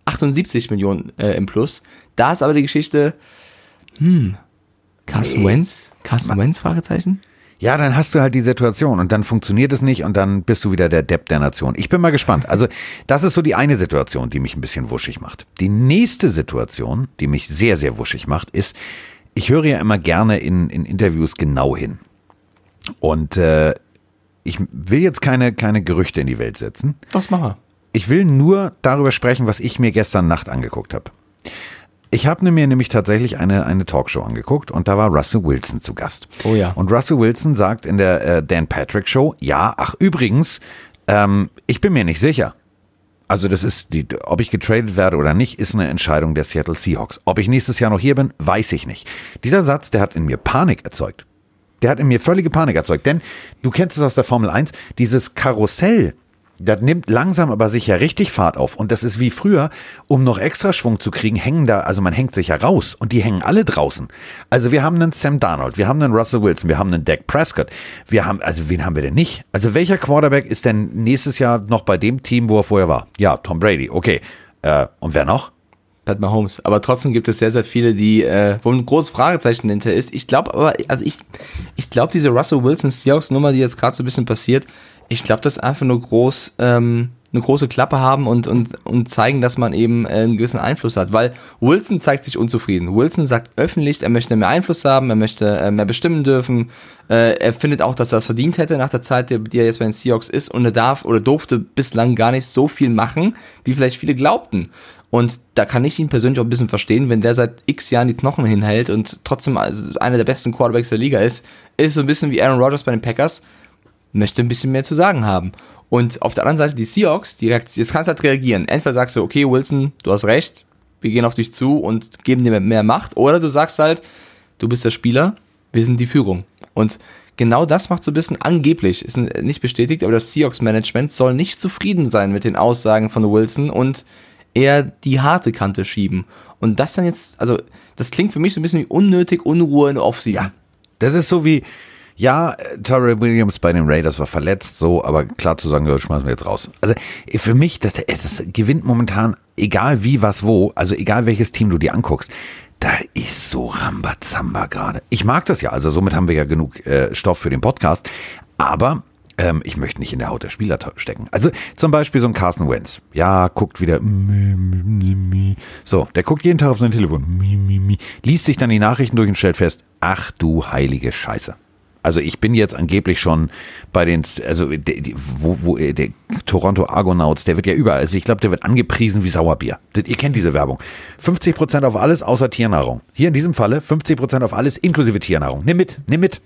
achtundsiebzig Millionen äh, im Plus. Da ist aber die Geschichte, hm, Carson nee. Wentz? Carson Wentz, Fragezeichen? Ja, dann hast du halt die Situation und dann funktioniert es nicht und dann bist du wieder der Depp der Nation. Ich bin mal gespannt. Also das ist so die eine Situation, die mich ein bisschen wuschig macht. Die nächste Situation, die mich sehr, sehr wuschig macht, ist, ich höre ja immer gerne in, in Interviews genau hin. Und äh, ich will jetzt keine, keine Gerüchte in die Welt setzen. Das machen wir. Ich will nur darüber sprechen, was ich mir gestern Nacht angeguckt habe. Ich habe mir nämlich tatsächlich eine, eine Talkshow angeguckt und da war Russell Wilson zu Gast. Oh ja. Und Russell Wilson sagt in der äh, Dan Patrick Show, ja, ach übrigens, ähm, ich bin mir nicht sicher. Also das ist, die, ob ich getradet werde oder nicht, ist eine Entscheidung der Seattle Seahawks. Ob ich nächstes Jahr noch hier bin, weiß ich nicht. Dieser Satz, der hat in mir Panik erzeugt. Der hat in mir völlige Panik erzeugt, denn du kennst es aus der Formel eins, dieses Karussell, das nimmt langsam aber sicher richtig Fahrt auf und das ist wie früher, um noch extra Schwung zu kriegen, hängen da, also man hängt sich ja raus und die hängen alle draußen. Also wir haben einen Sam Darnold, wir haben einen Russell Wilson, wir haben einen Dak Prescott, wir haben, also wen haben wir denn nicht? Also welcher Quarterback ist denn nächstes Jahr noch bei dem Team, wo er vorher war? Ja, Tom Brady, okay. Äh, und wer noch? Pat Mahomes. Aber trotzdem gibt es sehr, sehr viele, die, äh, wo ein großes Fragezeichen hinter ist. Ich glaube aber, also ich, ich glaube, diese Russell Wilson Seahawks Nummer, die jetzt gerade so ein bisschen passiert, ich glaube, das ist einfach nur groß, ähm, eine große Klappe haben und, und, und zeigen, dass man eben äh, einen gewissen Einfluss hat. Weil Wilson zeigt sich unzufrieden. Wilson sagt öffentlich, er möchte mehr Einfluss haben, er möchte äh, mehr bestimmen dürfen. Äh, er findet auch, dass er das verdient hätte nach der Zeit, die, die er jetzt bei den Seahawks ist. Und er darf oder durfte bislang gar nicht so viel machen, wie vielleicht viele glaubten. Und da kann ich ihn persönlich auch ein bisschen verstehen, wenn der seit x Jahren die Knochen hinhält und trotzdem einer der besten Quarterbacks der Liga ist, ist so ein bisschen wie Aaron Rodgers bei den Packers, möchte ein bisschen mehr zu sagen haben. Und auf der anderen Seite die Seahawks, die Reaktion, jetzt kannst du halt reagieren. Entweder sagst du, okay Wilson, du hast recht, wir gehen auf dich zu und geben dir mehr Macht, oder du sagst halt, du bist der Spieler, wir sind die Führung. Und genau das macht so ein bisschen angeblich, ist nicht bestätigt, aber das Seahawks-Management soll nicht zufrieden sein mit den Aussagen von Wilson und eher die harte Kante schieben. Und das dann jetzt, also das klingt für mich so ein bisschen wie unnötig Unruhe in der Offseason. Ja, das ist so wie, ja, Tyrell Williams bei den Raiders war verletzt, so, aber klar zu sagen, ja, schmeißen wir jetzt raus. Also für mich, das, das gewinnt momentan, egal wie, was, wo, also egal welches Team du dir anguckst, da ist so Rambazamba gerade. Ich mag das ja, also somit haben wir ja genug äh, Stoff für den Podcast, aber ähm, ich möchte nicht in der Haut der Spieler stecken. Also zum Beispiel so ein Carson Wentz, ja, guckt wieder, so, der guckt jeden Tag auf sein Telefon, liest sich dann die Nachrichten durch und stellt fest, ach du heilige Scheiße. Also ich bin jetzt angeblich schon bei den, also die, die, wo, wo der Toronto Argonauts, der wird ja überall, also ich glaube, der wird angepriesen wie Sauerbier. Ihr kennt diese Werbung. fünfzig Prozent auf alles außer Tiernahrung. Hier in diesem Falle fünfzig Prozent auf alles inklusive Tiernahrung. Nimm mit, nimm mit.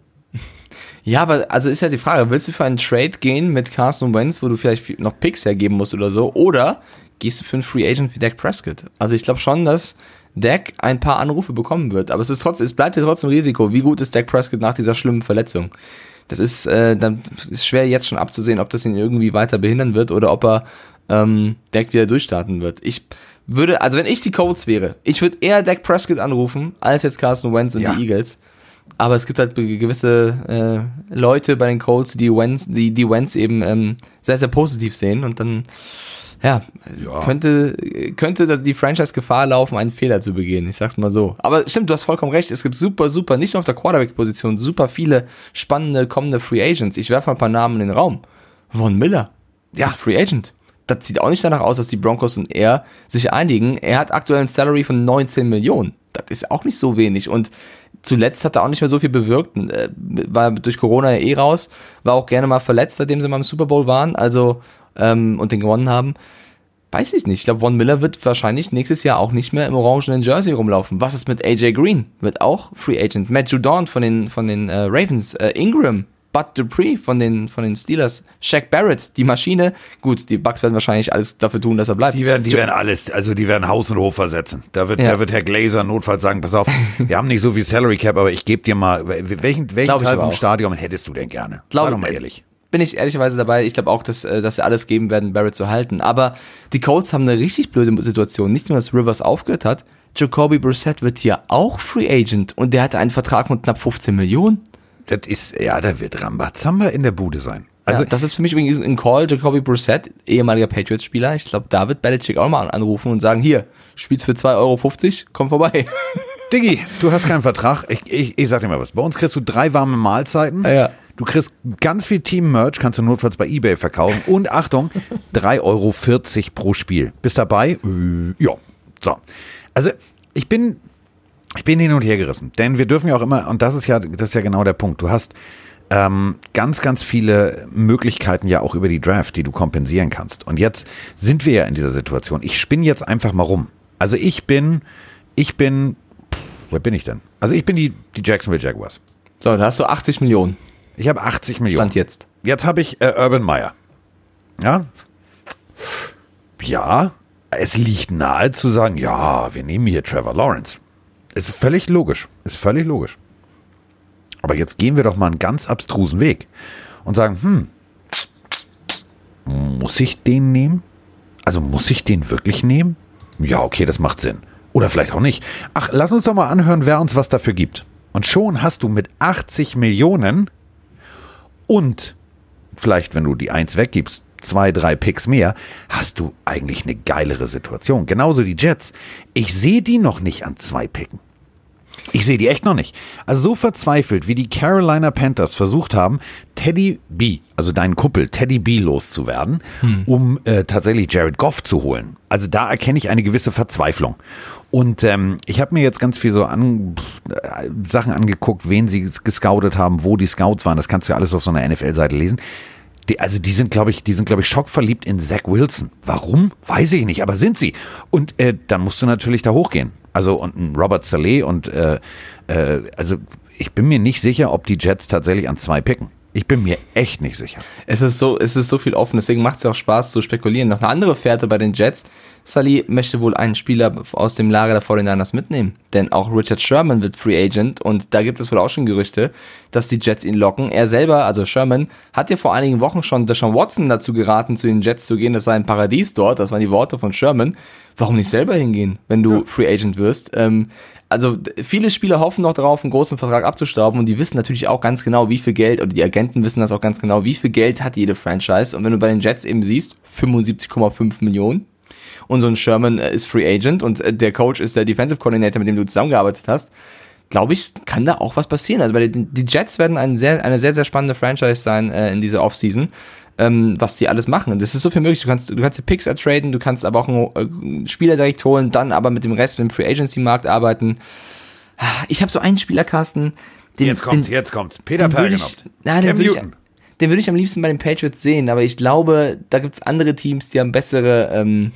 Ja, aber also ist ja die Frage, willst du für einen Trade gehen mit Carson Wentz, wo du vielleicht noch Picks hergeben musst oder so, oder gehst du für einen Free Agent wie Dak Prescott? Also ich glaube schon, dass Dak ein paar Anrufe bekommen wird, aber es ist trotzdem, es bleibt ja trotzdem Risiko. Wie gut ist Dak Prescott nach dieser schlimmen Verletzung? Das ist, äh, dann ist schwer jetzt schon abzusehen, ob das ihn irgendwie weiter behindern wird oder ob er ähm, Dak wieder durchstarten wird. Ich würde, also wenn ich die Colts wäre, ich würde eher Dak Prescott anrufen als jetzt Carson Wentz und ja. die Eagles. Aber es gibt halt gewisse äh, Leute bei den Colts, die Wentz, die, die Wentz eben ähm, sehr, sehr positiv sehen und dann Ja, ja, könnte könnte die Franchise Gefahr laufen, einen Fehler zu begehen. Ich sag's mal so. Aber stimmt, du hast vollkommen recht. Es gibt super, super, nicht nur auf der Quarterback-Position, super viele spannende kommende Free Agents. Ich werfe mal ein paar Namen in den Raum. Von Miller, ja, Free Agent. Das sieht auch nicht danach aus, dass die Broncos und er sich einigen. Er hat aktuell ein Salary von neunzehn Millionen. Das ist auch nicht so wenig. Und zuletzt hat er auch nicht mehr so viel bewirkt. War durch Corona ja eh raus. War auch gerne mal verletzt, seitdem sie mal im Super Bowl waren. Also Ähm, und den gewonnen haben, weiß ich nicht. Ich glaube, Von Miller wird wahrscheinlich nächstes Jahr auch nicht mehr im orangenen Jersey rumlaufen. Was ist mit A J Green? Wird auch Free Agent. Matt Judon von den von den äh, Ravens, äh, Ingram, Bud Dupree von den von den Steelers, Shaq Barrett, die Maschine. Gut, die Bucks werden wahrscheinlich alles dafür tun, dass er bleibt. Die werden, die werden alles, also die werden Haus und Hof versetzen. Da wird, ja. da wird Herr Glazer notfalls sagen, pass auf, wir haben nicht so viel Salary Cap, aber ich gebe dir mal, welchen, welchen Teil vom Stadion hättest du denn gerne? Glaub Sei doch mal ehrlich. Bin ich ehrlicherweise dabei. Ich glaube auch, dass, dass sie alles geben werden, Barrett zu halten. Aber die Colts haben eine richtig blöde Situation. Nicht nur, dass Rivers aufgehört hat, Jacoby Brissett wird hier auch Free Agent und der hatte einen Vertrag mit knapp fünfzehn Millionen. Das ist, ja, da wird Rambazamba in der Bude sein. Also ja, das ist für mich übrigens ein Call, Jacoby Brissett, ehemaliger Patriots-Spieler. Ich glaube, da wird Belichick auch mal anrufen und sagen, hier, spielst für zwei Euro fünfzig, komm vorbei. Diggi, du hast keinen Vertrag. Ich, ich, ich sag dir mal was. Bei uns kriegst du drei warme Mahlzeiten. Ja, ja. Du kriegst ganz viel Team-Merch, kannst du notfalls bei eBay verkaufen. Und Achtung, drei Euro vierzig pro Spiel. Bist dabei? Äh, ja. So. Also, ich bin, ich bin hin und her gerissen. Denn wir dürfen ja auch immer, und das ist ja, das ist ja genau der Punkt. Du hast ähm, ganz, ganz viele Möglichkeiten ja auch über die Draft, die du kompensieren kannst. Und jetzt sind wir ja in dieser Situation. Ich spinne jetzt einfach mal rum. Also ich bin, ich bin, pff, wer bin ich denn? Also ich bin die, die Jacksonville Jaguars. So, da hast du achtzig Millionen. Ich habe achtzig Millionen. Stand jetzt. Jetzt habe ich äh, Urban Meyer. Ja? Ja, es liegt nahe zu sagen, ja, wir nehmen hier Trevor Lawrence. Ist völlig logisch. Ist völlig logisch. Aber jetzt gehen wir doch mal einen ganz abstrusen Weg und sagen, hm, muss ich den nehmen? Also muss ich den wirklich nehmen? Ja, okay, das macht Sinn. Oder vielleicht auch nicht. Ach, lass uns doch mal anhören, wer uns was dafür gibt. Und schon hast du mit achtzig Millionen und vielleicht, wenn du die eins weggibst, zwei, drei Picks mehr, hast du eigentlich eine geilere Situation. Genauso die Jets. Ich sehe die noch nicht an zwei Picken. Ich sehe die echt noch nicht. Also so verzweifelt, wie die Carolina Panthers versucht haben, Teddy B, also deinen Kumpel Teddy B loszuwerden, hm. um äh, tatsächlich Jared Goff zu holen. Also da erkenne ich eine gewisse Verzweiflung. Und ähm, ich habe mir jetzt ganz viel so an, äh, Sachen angeguckt, wen sie gescoutet haben, wo die Scouts waren. Das kannst du ja alles auf so einer N F L-Seite lesen. Die, also die sind, glaube ich, die sind, glaube ich, schockverliebt in Zach Wilson. Warum? Weiß ich nicht, aber sind sie. Und äh, dann musst du natürlich da hochgehen. Also und ein Robert Saleh und äh, äh, also ich bin mir nicht sicher, ob die Jets tatsächlich an zwei picken. Ich bin mir echt nicht sicher. Es ist so, es ist so viel offen, deswegen macht es ja auch Spaß zu spekulieren. Noch eine andere Fährte bei den Jets. Saleh möchte wohl einen Spieler aus dem Lager der forty-niners mitnehmen. Denn auch Richard Sherman wird Free Agent und da gibt es wohl auch schon Gerüchte, dass die Jets ihn locken. Er selber, also Sherman, hat ja vor einigen Wochen schon Deshaun Watson dazu geraten, zu den Jets zu gehen. Das sei ein Paradies dort. Das waren die Worte von Sherman. Warum nicht selber hingehen, wenn du ja. Free Agent wirst? Ähm, also viele Spieler hoffen noch darauf, einen großen Vertrag abzustauben und die wissen natürlich auch ganz genau, wie viel Geld, oder die Agenten wissen das auch ganz genau, wie viel Geld hat jede Franchise. Und wenn du bei den Jets eben siehst, fünfundsiebzig Komma fünf Millionen und so ein Sherman äh, ist Free Agent und äh, der Coach ist der Defensive Coordinator, mit dem du zusammengearbeitet hast, glaube ich, kann da auch was passieren. Also bei den, die Jets werden ein sehr, eine sehr, sehr spannende Franchise sein äh, in dieser Offseason. Ähm, was die alles machen. Und das ist so viel möglich. Du kannst, du kannst die Picks ertraden, du kannst aber auch einen äh, Spieler direkt holen, dann aber mit dem Rest mit dem Free Agency Markt arbeiten. Ich habe so einen Spieler, Carsten, den, jetzt kommt's, den, jetzt kommt's. Peter Pergenot. Den würde ich, den würde ich am liebsten bei den Patriots sehen, aber ich glaube, da gibt's andere Teams, die haben bessere, ähm,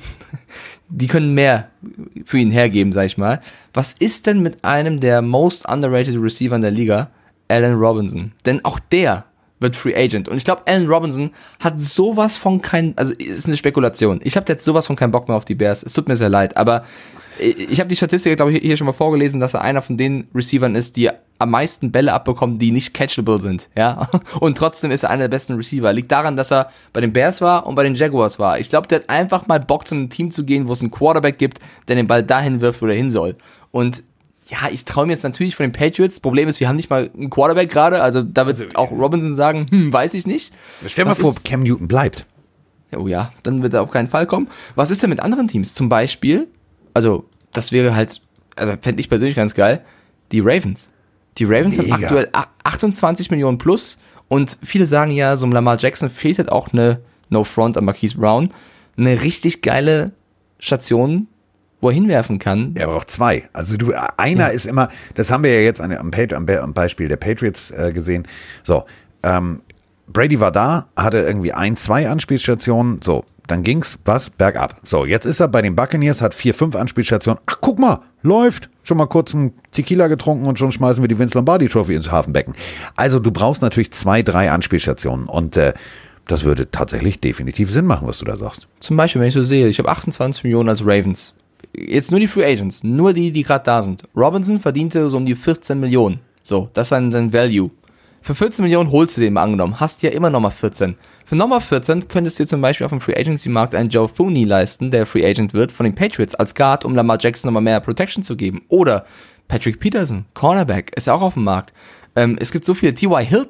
die können mehr für ihn hergeben, sag ich mal. Was ist denn mit einem der most underrated Receiver in der Liga, Allen Robinson? Denn auch der wird Free Agent. Und ich glaube, Allen Robinson hat sowas von kein, also ist eine Spekulation. Ich glaube, der hat sowas von keinen Bock mehr auf die Bears. Es tut mir sehr leid, aber ich habe die Statistik, glaube ich, hier schon mal vorgelesen, dass er einer von den Receivern ist, die am meisten Bälle abbekommen, die nicht catchable sind, ja. Und trotzdem ist er einer der besten Receiver. Liegt daran, dass er bei den Bears war und bei den Jaguars war. Ich glaube, der hat einfach mal Bock, zu einem Team zu gehen, wo es einen Quarterback gibt, der den Ball dahin wirft, wo er hin soll. Und ja, ich traue mir jetzt natürlich von den Patriots. Problem ist, wir haben nicht mal einen Quarterback gerade. Also da wird also, auch Robinson sagen, hm, weiß ich nicht. Stell dir mal vor, Cam Newton bleibt. Oh ja, dann wird er auf keinen Fall kommen. Was ist denn mit anderen Teams? Zum Beispiel, also das wäre halt, also fände ich persönlich ganz geil, die Ravens. Die Ravens Mega. haben aktuell achtundzwanzig Millionen plus und viele sagen ja, so einem Lamar Jackson fehlt halt auch eine, no front an Marquise Brown, eine richtig geile Station, wo er hinwerfen kann. Er braucht zwei. Also du, einer ja. ist immer, das haben wir ja jetzt an, am, am Beispiel der Patriots äh, gesehen. So, ähm, Brady war da, hatte irgendwie ein, zwei Anspielstationen. So, dann ging's was bergab. So, jetzt ist er bei den Buccaneers, hat vier, fünf Anspielstationen. Ach, guck mal, läuft. Schon mal kurz einen Tequila getrunken und schon schmeißen wir die Vince Lombardi Trophy ins Hafenbecken. Also du brauchst natürlich zwei, drei Anspielstationen und äh, das würde tatsächlich definitiv Sinn machen, was du da sagst. Zum Beispiel, wenn ich so sehe, ich habe achtundzwanzig Millionen als Ravens. Jetzt nur die Free Agents, nur die, die gerade da sind. Robinson verdiente so um die vierzehn Millionen. So, das ist dann dein Value. Für vierzehn Millionen holst du den mal angenommen, hast ja immer nochmal vierzehn. Für nochmal vierzehn könntest du dir zum Beispiel auf dem Free Agency Markt einen Joe Thuney leisten, der Free Agent wird von den Patriots als Guard, um Lamar Jackson nochmal mehr Protection zu geben. Oder Patrick Peterson, Cornerback, ist auch auf dem Markt. Ähm, es gibt so viele, T Y Hilton,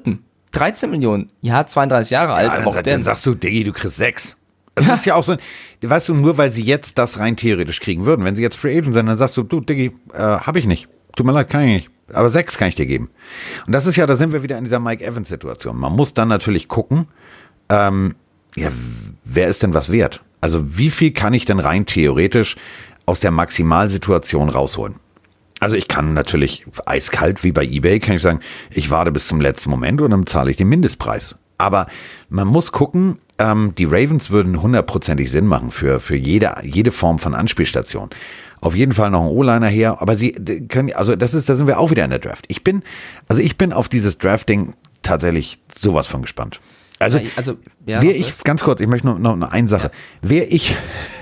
dreizehn Millionen. Ja, zweiunddreißig Jahre alt. Ja, aber dann, auch dann, der, dann sagst du, Diggi, du kriegst sechs. Das ist ja auch so, weißt du, nur weil sie jetzt das rein theoretisch kriegen würden. Wenn sie jetzt Free Agent sind, dann sagst du, du, Diggi, äh, hab ich nicht. Tut mir leid, kann ich nicht. Aber sechs kann ich dir geben. Und das ist ja, da sind wir wieder in dieser Mike Evans-Situation. Man muss dann natürlich gucken, ähm, ja, wer ist denn was wert? Also wie viel kann ich denn rein theoretisch aus der Maximalsituation rausholen? Also ich kann natürlich eiskalt wie bei eBay, kann ich sagen, ich warte bis zum letzten Moment und dann zahle ich den Mindestpreis. Aber man muss gucken, ähm, die Ravens würden hundertprozentig Sinn machen für, für jede, jede Form von Anspielstation. Auf jeden Fall noch ein O-Liner her, aber sie können, also das ist, da sind wir auch wieder in der Draft. Ich bin, also ich bin auf dieses Drafting tatsächlich sowas von gespannt. Also, also ja, wäre ich, ganz kurz, ich möchte nur noch, noch eine Sache. Ja. Wäre ich,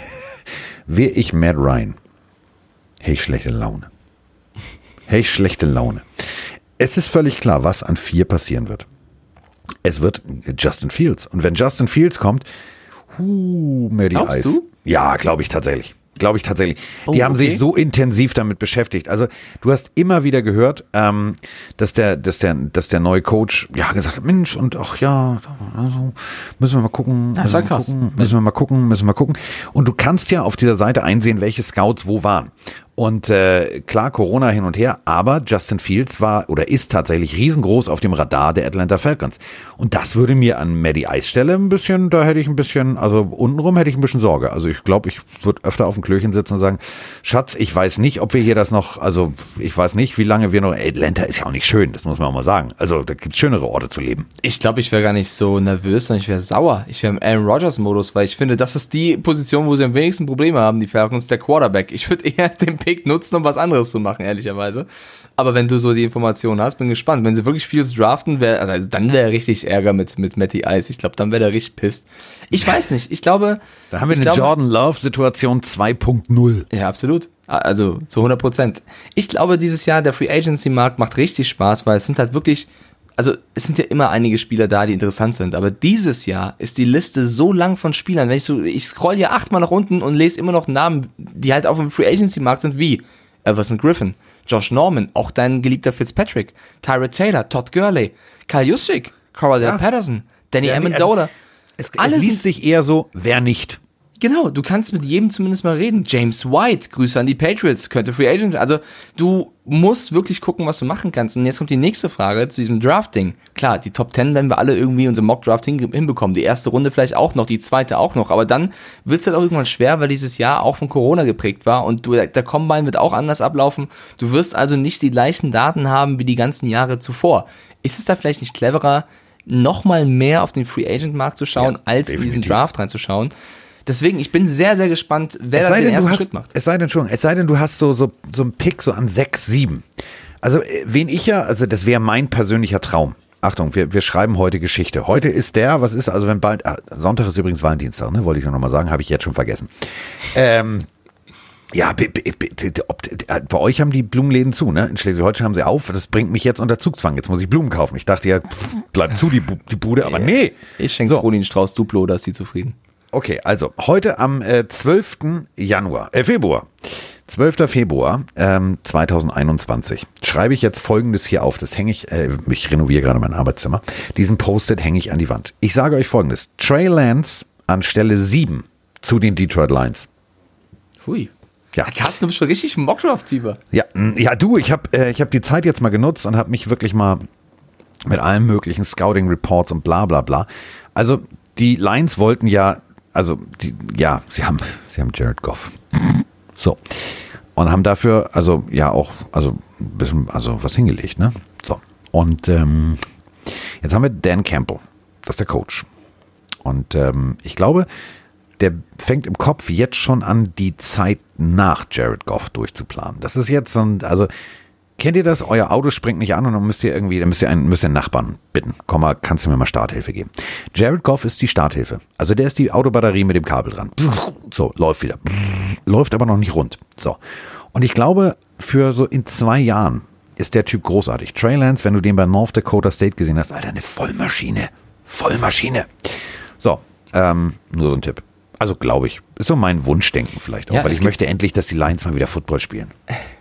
wäre ich Matt Ryan, hey, schlechte Laune. Hey, schlechte Laune. Es ist völlig klar, was an vier passieren wird. Es wird Justin Fields. Und wenn Justin Fields kommt, huh, Matty Ice. Du? Ja, glaube ich tatsächlich. Glaube ich tatsächlich. Oh, die haben okay. sich so intensiv damit beschäftigt. Also du hast immer wieder gehört, ähm, dass der, dass der, dass der neue Coach ja gesagt hat, Mensch, und ach ja, also, müssen wir mal gucken, das war krass. Gucken, müssen wir mal gucken, müssen wir mal gucken. Und du kannst ja auf dieser Seite einsehen, welche Scouts wo waren. Und äh, klar, Corona hin und her, aber Justin Fields war oder ist tatsächlich riesengroß auf dem Radar der Atlanta Falcons. Und das würde mir an Matty Ice Stelle ein bisschen, da hätte ich ein bisschen, also untenrum hätte ich ein bisschen Sorge. Also ich glaube, ich würde öfter auf dem Klöchen sitzen und sagen, Schatz, ich weiß nicht, ob wir hier das noch, also ich weiß nicht, wie lange wir noch, Atlanta ist ja auch nicht schön, das muss man auch mal sagen. Also da gibt es schönere Orte zu leben. Ich glaube, ich wäre gar nicht so nervös, sondern ich wäre sauer. Ich wäre im Aaron Rodgers-Modus, weil ich finde, das ist die Position, wo sie am wenigsten Probleme haben, die Falcons, der Quarterback. Ich würde eher den Pick nutzen, um was anderes zu machen, ehrlicherweise. Aber wenn du so die Informationen hast, bin gespannt. Wenn sie wirklich Fields draften, wär, also dann wäre richtig Ärger mit, mit Matty Ice. Ich glaube, dann wäre der richtig pisst. Ich weiß nicht. Ich glaube... Da haben wir eine glaube, Jordan Love-Situation zwei Punkt null. Ja, absolut. Also zu hundert Prozent. Ich glaube, dieses Jahr der Free Agency-Markt macht richtig Spaß, weil es sind halt wirklich... Also es sind ja immer einige Spieler da, die interessant sind, aber dieses Jahr ist die Liste so lang von Spielern, wenn ich so, ich scroll hier achtmal nach unten und lese immer noch Namen, die halt auf dem Free Agency Markt sind, wie Everson Griffin, Josh Norman, auch dein geliebter Fitzpatrick, Tyrod Taylor, Todd Gurley, Kyle Juszczyk, Cordell ja. Patterson, Danny ja, Amendola. Also, es, es liest sind, sich eher so, wer nicht. Genau, du kannst mit jedem zumindest mal reden. James White, Grüße an die Patriots, könnte Free Agent. Also du musst wirklich gucken, was du machen kannst. Und jetzt kommt die nächste Frage zu diesem Drafting. Klar, die Top Ten werden wir alle irgendwie unser Mock-Draft hinbekommen. Die erste Runde vielleicht auch noch, die zweite auch noch. Aber dann wird es halt auch irgendwann schwer, weil dieses Jahr auch von Corona geprägt war. Und du, der Combine wird auch anders ablaufen. Du wirst also nicht die gleichen Daten haben wie die ganzen Jahre zuvor. Ist es da vielleicht nicht cleverer, nochmal mehr auf den Free-Agent-Markt zu schauen, ja, als definitiv. in diesen Draft reinzuschauen? Deswegen, ich bin sehr, sehr gespannt, wer da den denn, ersten hast, Schritt macht. Es sei denn schon, es sei denn, du hast so, so, so einen Pick so an sechs, sieben. Also, wen ich ja, also das wäre mein persönlicher Traum. Achtung, wir, wir schreiben heute Geschichte. Heute ist der, was ist, also wenn bald, ah, Sonntag ist übrigens Valentinstag, ne, wollte ich nur noch mal sagen, habe ich jetzt schon vergessen. Ähm, ja, b, b, b, ob, bei euch haben die Blumenläden zu, ne? In Schleswig-Holstein haben sie auf, das bringt mich jetzt unter Zugzwang. Jetzt muss ich Blumen kaufen. Ich dachte ja, pff, bleibt zu die, die Bude, aber nee. Ich schenke so. Fronin Strauß Duplo, da ist sie zufrieden. Okay, also heute am äh, zwölften Januar, äh, Februar, zwölften Februar ähm, zweitausendeinundzwanzig schreibe ich jetzt Folgendes hier auf. Das hänge ich, äh, ich renoviere gerade mein Arbeitszimmer. Diesen Post-it hänge ich an die Wand. Ich sage euch Folgendes. Trey Lance an Stelle sieben zu den Detroit Lions. Hui. Ja. Carsten, du bist schon richtig Mockdraft-Fieber. Ja, ja, du, ich habe äh, ich hab die Zeit jetzt mal genutzt und habe mich wirklich mal mit allen möglichen Scouting-Reports und bla bla bla. Also die Lions wollten ja Also, die, ja, sie haben, sie haben Jared Goff. So. Und haben dafür, also, ja, auch, also, ein bisschen, also, was hingelegt, ne? So. Und, ähm, jetzt haben wir Dan Campbell. Das ist der Coach. Und, ähm, ich glaube, der fängt im Kopf jetzt schon an, die Zeit nach Jared Goff durchzuplanen. Das ist jetzt so ein, also, kennt ihr das? Euer Auto springt nicht an und dann müsst ihr irgendwie, dann müsst ihr einen, müsst ihr einen Nachbarn bitten. Komm mal, kannst du mir mal Starthilfe geben? Jared Goff ist die Starthilfe. Also der ist die Autobatterie mit dem Kabel dran. So, läuft wieder. Läuft aber noch nicht rund. So. Und ich glaube, für so in zwei Jahren ist der Typ großartig. Trey Lance, wenn du den bei North Dakota State gesehen hast, Alter, eine Vollmaschine. Vollmaschine. So, ähm, nur so ein Tipp. Also glaube ich. Ist so mein Wunschdenken vielleicht auch, Ja, weil es ich gibt- möchte endlich, dass die Lions mal wieder Football spielen.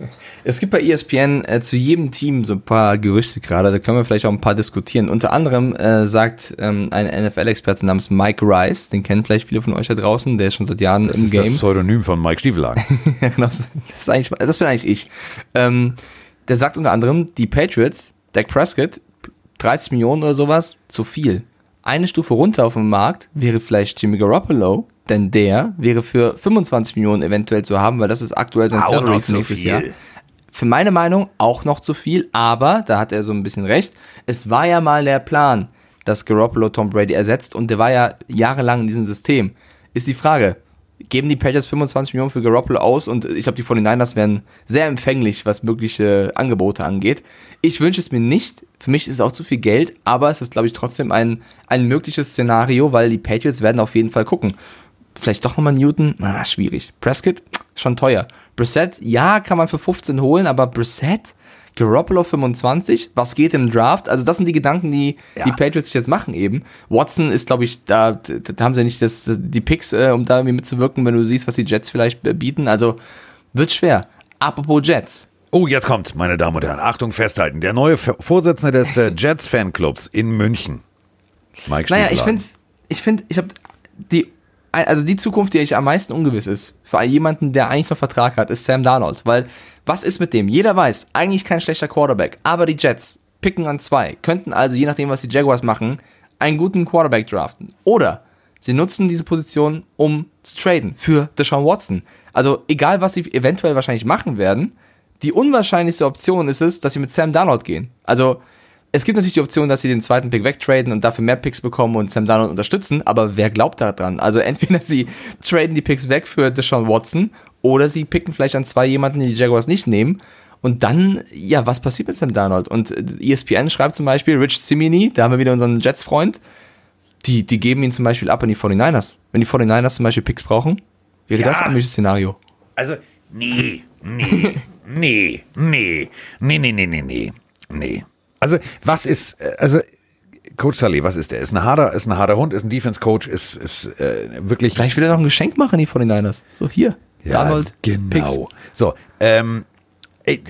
Es gibt bei E S P N äh, zu jedem Team so ein paar Gerüchte gerade, da können wir vielleicht auch ein paar diskutieren. Unter anderem äh, sagt ähm, ein N F L-Experte namens Mike Rice, den kennen vielleicht viele von euch da draußen, der ist schon seit Jahren Das im ist Game. das Pseudonym von Mike Stiefelagen. Ja, genau, das ist eigentlich, das bin eigentlich ich. Ähm, der sagt unter anderem, die Patriots, Dak Prescott, dreißig Millionen oder sowas, zu viel. Eine Stufe runter auf dem Markt wäre vielleicht Jimmy Garoppolo, denn der wäre für fünfundzwanzig Millionen eventuell zu haben, weil das ist aktuell sein Auch Salary noch für zu nächstes viel. Jahr. Für meine Meinung auch noch zu viel, aber da hat er so ein bisschen recht. Es war ja mal der Plan, dass Garoppolo Tom Brady ersetzt und der war ja jahrelang in diesem System. Ist die Frage, geben die Patriots fünfundzwanzig Millionen für Garoppolo aus und ich glaube, die forty-niners wären sehr empfänglich, was mögliche Angebote angeht. Ich wünsche es mir nicht, für mich ist es auch zu viel Geld, aber es ist, glaube ich, trotzdem ein, ein mögliches Szenario, weil die Patriots werden auf jeden Fall gucken. Vielleicht doch nochmal Newton? Na, schwierig. Prescott? Schon teuer. Brissett? Ja, kann man für fünfzehn holen, aber Brissett? Garoppolo fünfundzwanzig? Was geht im Draft? Also das sind die Gedanken, die Ja. die Patriots sich jetzt machen eben. Watson ist, glaube ich, da, da haben sie nicht das, die Picks, äh, um da irgendwie mitzuwirken, wenn du siehst, was die Jets vielleicht äh, bieten. Also wird schwer. Apropos Jets. Oh, jetzt kommt, meine Damen und Herren. Achtung, festhalten. Der neue Ver- Vorsitzende des äh, Jets-Fanclubs in München. Mike Naja, ich Stiefelagen. finde, ich finde, ich habe die, also die Zukunft, die ich am meisten ungewiss ist, für jemanden, der eigentlich noch Vertrag hat, ist Sam Darnold. Weil, was ist mit dem? Jeder weiß, eigentlich kein schlechter Quarterback, aber die Jets picken an zwei, könnten also, je nachdem, was die Jaguars machen, einen guten Quarterback draften. Oder sie nutzen diese Position, um zu traden für Deshaun Watson. Also, egal, was sie eventuell wahrscheinlich machen werden, die unwahrscheinlichste Option ist es, dass sie mit Sam Darnold gehen. Also, es gibt natürlich die Option, dass sie den zweiten Pick wegtraden und dafür mehr Picks bekommen und Sam Darnold unterstützen, aber wer glaubt da dran? Also entweder sie traden die Picks weg für Deshaun Watson oder sie picken vielleicht an zwei jemanden, die die Jaguars nicht nehmen und dann, ja, was passiert mit Sam Darnold? Und E S P N schreibt zum Beispiel, Rich Cimini, da haben wir wieder unseren Jets-Freund, die, die geben ihn zum Beispiel ab an die forty-niners. Wenn die forty-niners zum Beispiel Picks brauchen, wäre Ja. das ein mögliches Szenario. Also, nee, nee, nee, nee, nee, nee, nee, nee, nee, nee. Also, was ist, äh, also, Coach Sully, was ist der? Ist ein harter, ist ein harter Hund, ist ein Defense-Coach, ist, ist äh, wirklich... Vielleicht will er noch ein Geschenk machen, die forty-niners. So, hier, Darnold, Picks. genau. So, ähm, äh,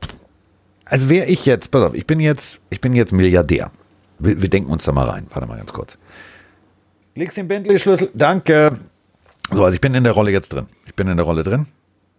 also wäre ich jetzt, pass auf, ich bin jetzt, ich bin jetzt Milliardär. Wir, wir denken uns da mal rein. Warte mal ganz kurz. Legst den Bentley-Schlüssel, danke. So, also ich bin in der Rolle jetzt drin. Ich bin in der Rolle drin.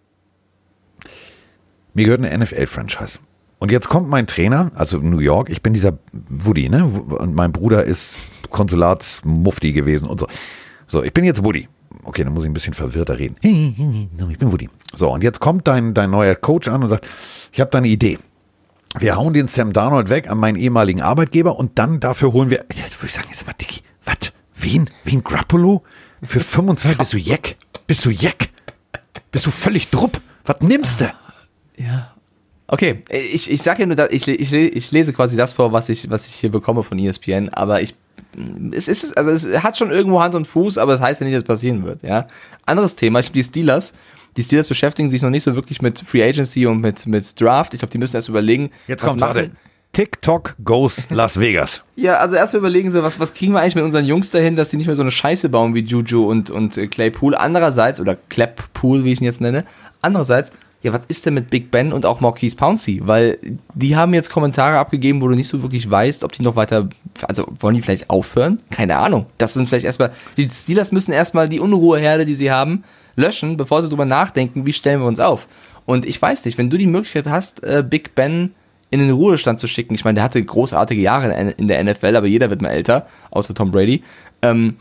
Mir gehört eine N F L-Franchise. Und jetzt kommt mein Trainer, also in New York, ich bin dieser Woody, ne? Und mein Bruder ist Konsulatsmufti gewesen und so. So, ich bin jetzt Woody. Okay, dann muss ich ein bisschen verwirrter reden. Ich bin Woody. So, und jetzt kommt dein, dein neuer Coach an und sagt, ich habe da eine Idee. Wir hauen den Sam Darnold weg an meinen ehemaligen Arbeitgeber und dann dafür holen wir, jetzt würde ich sagen, jetzt mal Dicky, was? Wen? Wen Garoppolo? Für fünfundzwanzig bist du Jack? Bist du Jack? Bist du völlig drupp? Was nimmst du? Ja. Okay, ich, ich sag ja nur, ich, ich, ich lese quasi das vor, was ich, was ich hier bekomme von E S P N, aber ich, es ist, also es hat schon irgendwo Hand und Fuß, aber das heißt ja nicht, dass es passieren wird, ja. Anderes Thema, ich glaube, die Steelers, die Steelers beschäftigen sich noch nicht so wirklich mit Free Agency und mit, mit Draft. Ich glaube, die müssen erst überlegen, Jetzt was kommt machen. gerade TikTok goes Las Vegas. Ja, also erstmal überlegen sie, was, was kriegen wir eigentlich mit unseren Jungs dahin, dass die nicht mehr so eine Scheiße bauen wie Juju und, und äh, Claypool. Andererseits, oder Clappool, wie ich ihn jetzt nenne. Andererseits, ja, was ist denn mit Big Ben und auch Maurkice Pouncey? Weil die haben jetzt Kommentare abgegeben, wo du nicht so wirklich weißt, ob die noch weiter, also wollen die vielleicht aufhören? Keine Ahnung. Das sind vielleicht erstmal, die Steelers müssen erstmal die Unruheherde, die sie haben, löschen, bevor sie drüber nachdenken, wie stellen wir uns auf. Und ich weiß nicht, wenn du die Möglichkeit hast, äh, Big Ben in den Ruhestand zu schicken, ich meine, der hatte großartige Jahre in der N F L, aber jeder wird mal älter, außer Tom Brady, ähm,